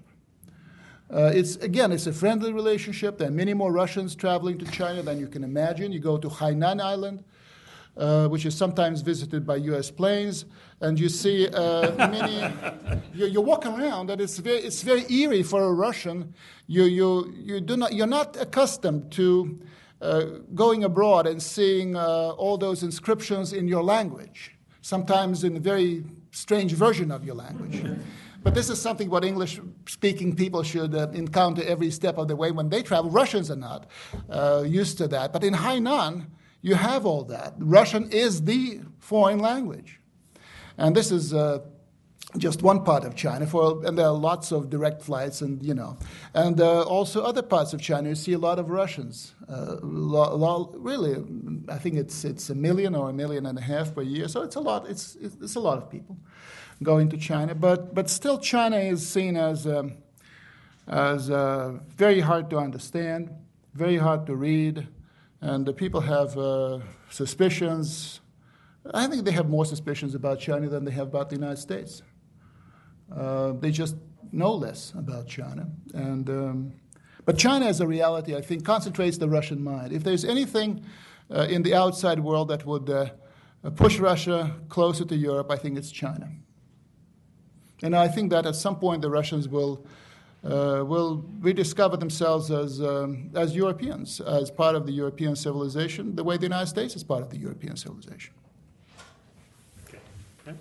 Uh, it's again, it's a friendly relationship. There are many more Russians traveling to China than you can imagine. You go to Hainan Island, uh, which is sometimes visited by U S planes, and you see uh, many. You, you walk around, and it's very, it's very eerie for a Russian. You, you, you do not, you're not accustomed to uh, going abroad and seeing uh, all those inscriptions in your language, sometimes in a very strange version of your language. But this is something what English-speaking people should uh, encounter every step of the way when they travel. Russians are not uh, used to that. But in Hainan, you have all that. Russian is the foreign language. And this is uh, just one part of China. For, and there are lots of direct flights and, you know. And uh, also other parts of China, you see a lot of Russians. Uh, lo, lo, really, I think it's it's a million or a million and a half per year. So it's a lot. It's it's, it's a lot of people going to China, but but still China is seen as um, as uh, very hard to understand, very hard to read, and the people have uh, suspicions. I think they have more suspicions about China than they have about the United States. Uh, they just know less about China, and um, but China as a reality, I think, concentrates the Russian mind. If there's anything uh, in the outside world that would uh, push Russia closer to Europe, I think it's China. And I think that at some point the Russians will uh, will rediscover themselves as um, as Europeans, as part of the European civilization, the way the United States is part of the European civilization. Okay. Okay.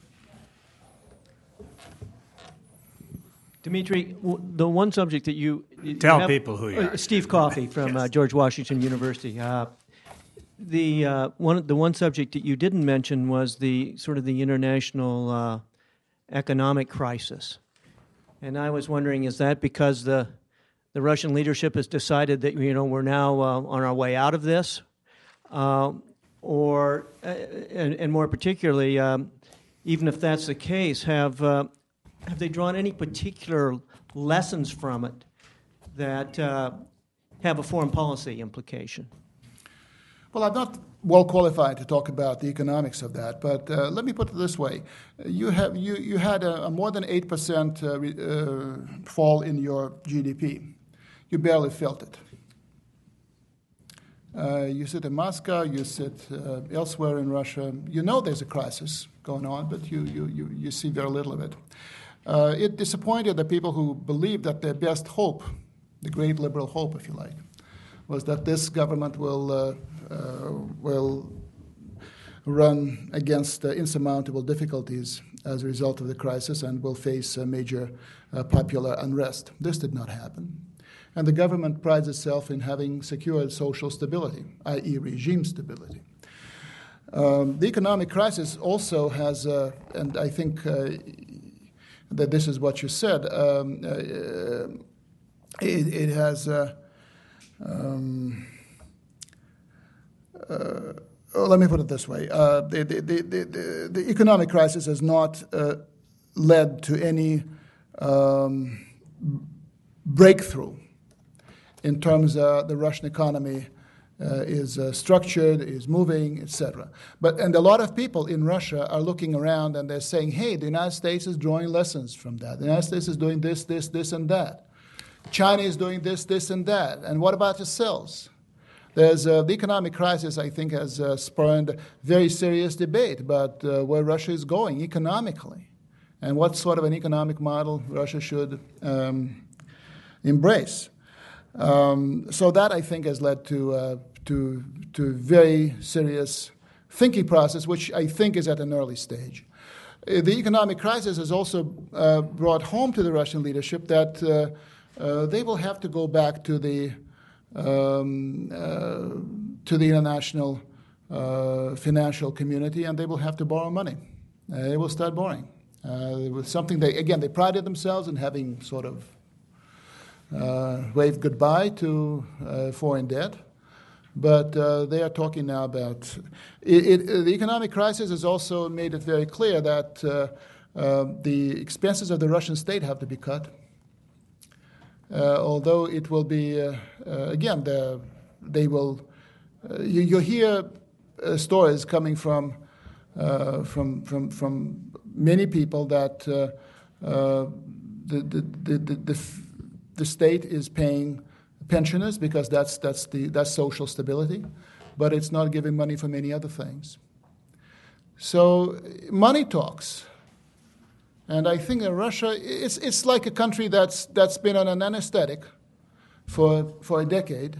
Dimitri, w- the one subject that you... you Tell have, people who you uh, are. Steve Coffey from Yes. uh, George Washington University. Uh, the uh, one the one subject that you didn't mention was the sort of the international uh, economic crisis. And I was wondering, is that because the the Russian leadership has decided that, you know, we're now uh, on our way out of this? Uh, or, uh, and, and more particularly, um, even if that's the case, have uh, have they drawn any particular lessons from it that uh, have a foreign policy implication? Well, I've not well qualified to talk about the economics of that. But uh, let me put it this way: you have you you had a, a more than eight percent uh, uh, fall in your G D P. You barely felt it. Uh, you sit in Moscow, you sit uh, elsewhere in Russia. You know there's a crisis going on, but you you you, you see very little of it. Uh, it disappointed the people who believed that their best hope, the great liberal hope, if you like, was that this government will uh, uh, will run against uh, insurmountable difficulties as a result of the crisis and will face uh, major uh, popular unrest. This did not happen. And the government prides itself in having secured social stability, that is regime stability. Um, the economic crisis also has, uh, and I think uh, that this is what you said, um, uh, it, it has uh, Um, uh, oh, let me put it this way. Uh, the, the, the, the, the economic crisis has not uh, led to any um, breakthrough in terms of the Russian economy uh, is uh, structured, is moving, et cetera. But and a lot of people in Russia are looking around and they're saying, hey, the United States is drawing lessons from that. The United States is doing this, this, this, and that. China is doing this, this, and that. And what about yourselves? There's uh, the economic crisis, I think, has uh, spurred very serious debate about uh, where Russia is going economically and what sort of an economic model Russia should um, embrace. Um, so that, I think, has led to uh, to to very serious thinking process, which I think is at an early stage. Uh, the economic crisis has also uh, brought home to the Russian leadership that uh, uh, they will have to go back to the um, uh, to the international uh, financial community, and they will have to borrow money. Uh, they will start borrowing. Uh, it was something they again they prided themselves in having sort of Uh, waved goodbye to uh, foreign debt, but uh, they are talking now about it, it, the economic crisis has also made it very clear that uh, uh, the expenses of the Russian state have to be cut. Uh, although it will be uh, uh, again, the, they will. Uh, you, you hear uh, stories coming from uh, from from from many people that uh, uh, the the the, the, the The state is paying pensioners because that's that's the that's social stability, but it's not giving money for many other things. So money talks, and I think that Russia it's it's like a country that's that's been on an anesthetic for for a decade,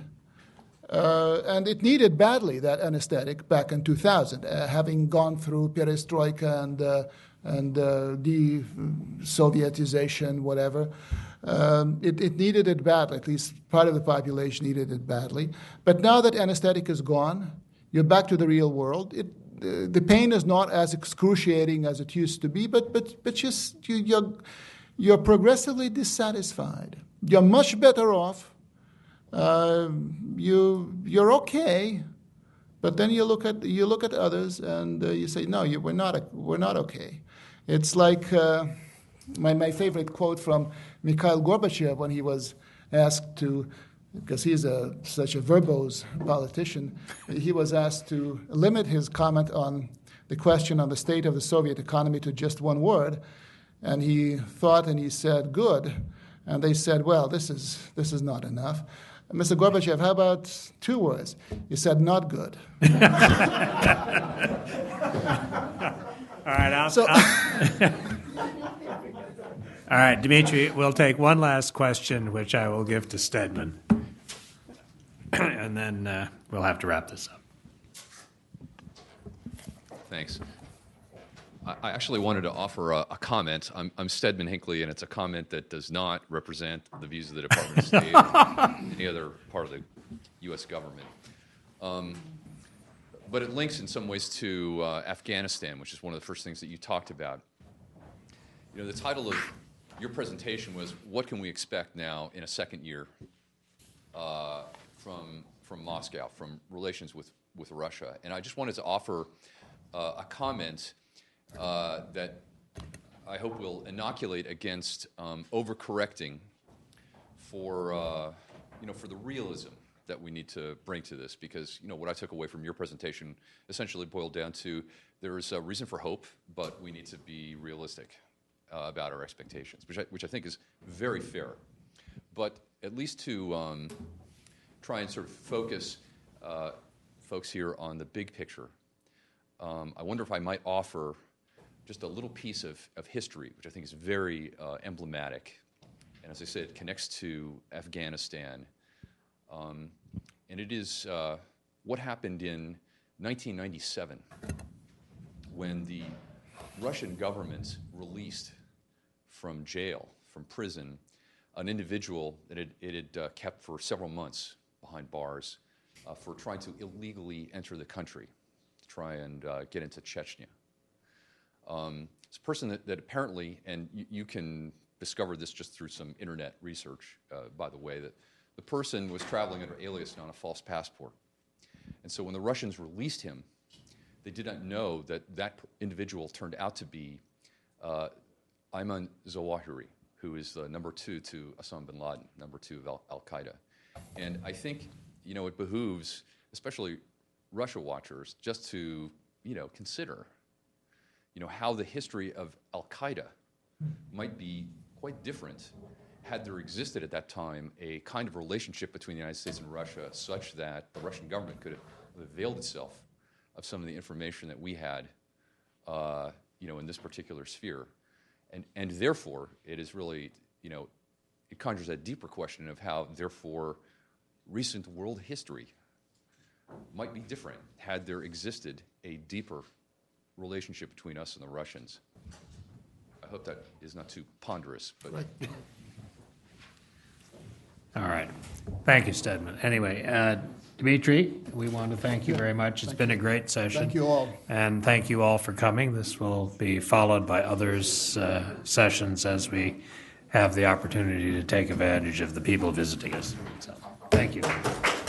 uh, and it needed badly that anesthetic back in two thousand, uh, having gone through perestroika and uh, and uh, de-Sovietization, whatever. Um, it, it needed it badly, at least part of the population needed it badly. But now that anesthetic is gone, you're back to the real world. It, uh, the pain is not as excruciating as it used to be, but but but just you, you're you're progressively dissatisfied. You're much better off. Uh, you you're okay, but then you look at you look at others and uh, you say, no, you, we're not we're not okay. It's like. Uh, My, my favorite quote from Mikhail Gorbachev when he was asked to, because he's a, such a verbose politician, he was asked to limit his comment on the question on the state of the Soviet economy to just one word. And he thought and he said, good. And they said, well, this is, this is not enough. Mister Gorbachev, how about two words? He said, not good. All right, I'll... So, I'll All right, Dmitry, we'll take one last question, which I will give to Stedman. And then uh, we'll have to wrap this up. Thanks. I I actually wanted to offer a, a comment. I'm, I'm Stedman Hinckley, and it's a comment that does not represent the views of the Department of State or any other part of the U S government. Um, but it links in some ways to uh, Afghanistan, which is one of the first things that you talked about. You know, the title of your presentation was, what can we expect now in a second year uh, from, from Moscow, from relations with, with Russia? And I just wanted to offer uh, a comment uh, that I hope will inoculate against um, overcorrecting for, uh, you know, for the realism that we need to bring to this, because you know what I took away from your presentation essentially boiled down to there's a reason for hope, but we need to be realistic uh, about our expectations, which I, which I think is very fair. But at least to um, try and sort of focus uh, folks here on the big picture, um, I wonder if I might offer just a little piece of, of history, which I think is very uh, emblematic. And as I said, it connects to Afghanistan. Um, and it is uh, what happened in nineteen ninety-seven when the Russian government released from jail, from prison, an individual that it, it had uh, kept for several months behind bars uh, for trying to illegally enter the country, to try and uh, get into Chechnya. Um, it's a person that, that apparently, and you, you can discover this just through some internet research, uh, by the way, that the person was traveling under alias and on a false passport. And so when the Russians released him, they did not know that that individual turned out to be uh, Ayman Zawahiri, who is the number two to Osama bin Laden, number two of Al- Al-Qaeda. And I think, you know, it behooves, especially Russia watchers, just to, you know, consider, you know, how the history of Al-Qaeda might be quite different had there existed at that time a kind of relationship between the United States and Russia such that the Russian government could have availed itself of some of the information that we had, uh, you know, in this particular sphere. And, and therefore, it is really, you know, it conjures a deeper question of how, therefore, recent world history might be different had there existed a deeper relationship between us and the Russians. I hope that is not too ponderous, but... Right. All right. Thank you, Stedman. Anyway, uh, Dimitri, we want to thank you very much. It's been a great session. Thank you all. And thank you all for coming. This will be followed by others uh, sessions as we have the opportunity to take advantage of the people visiting us. So, thank you.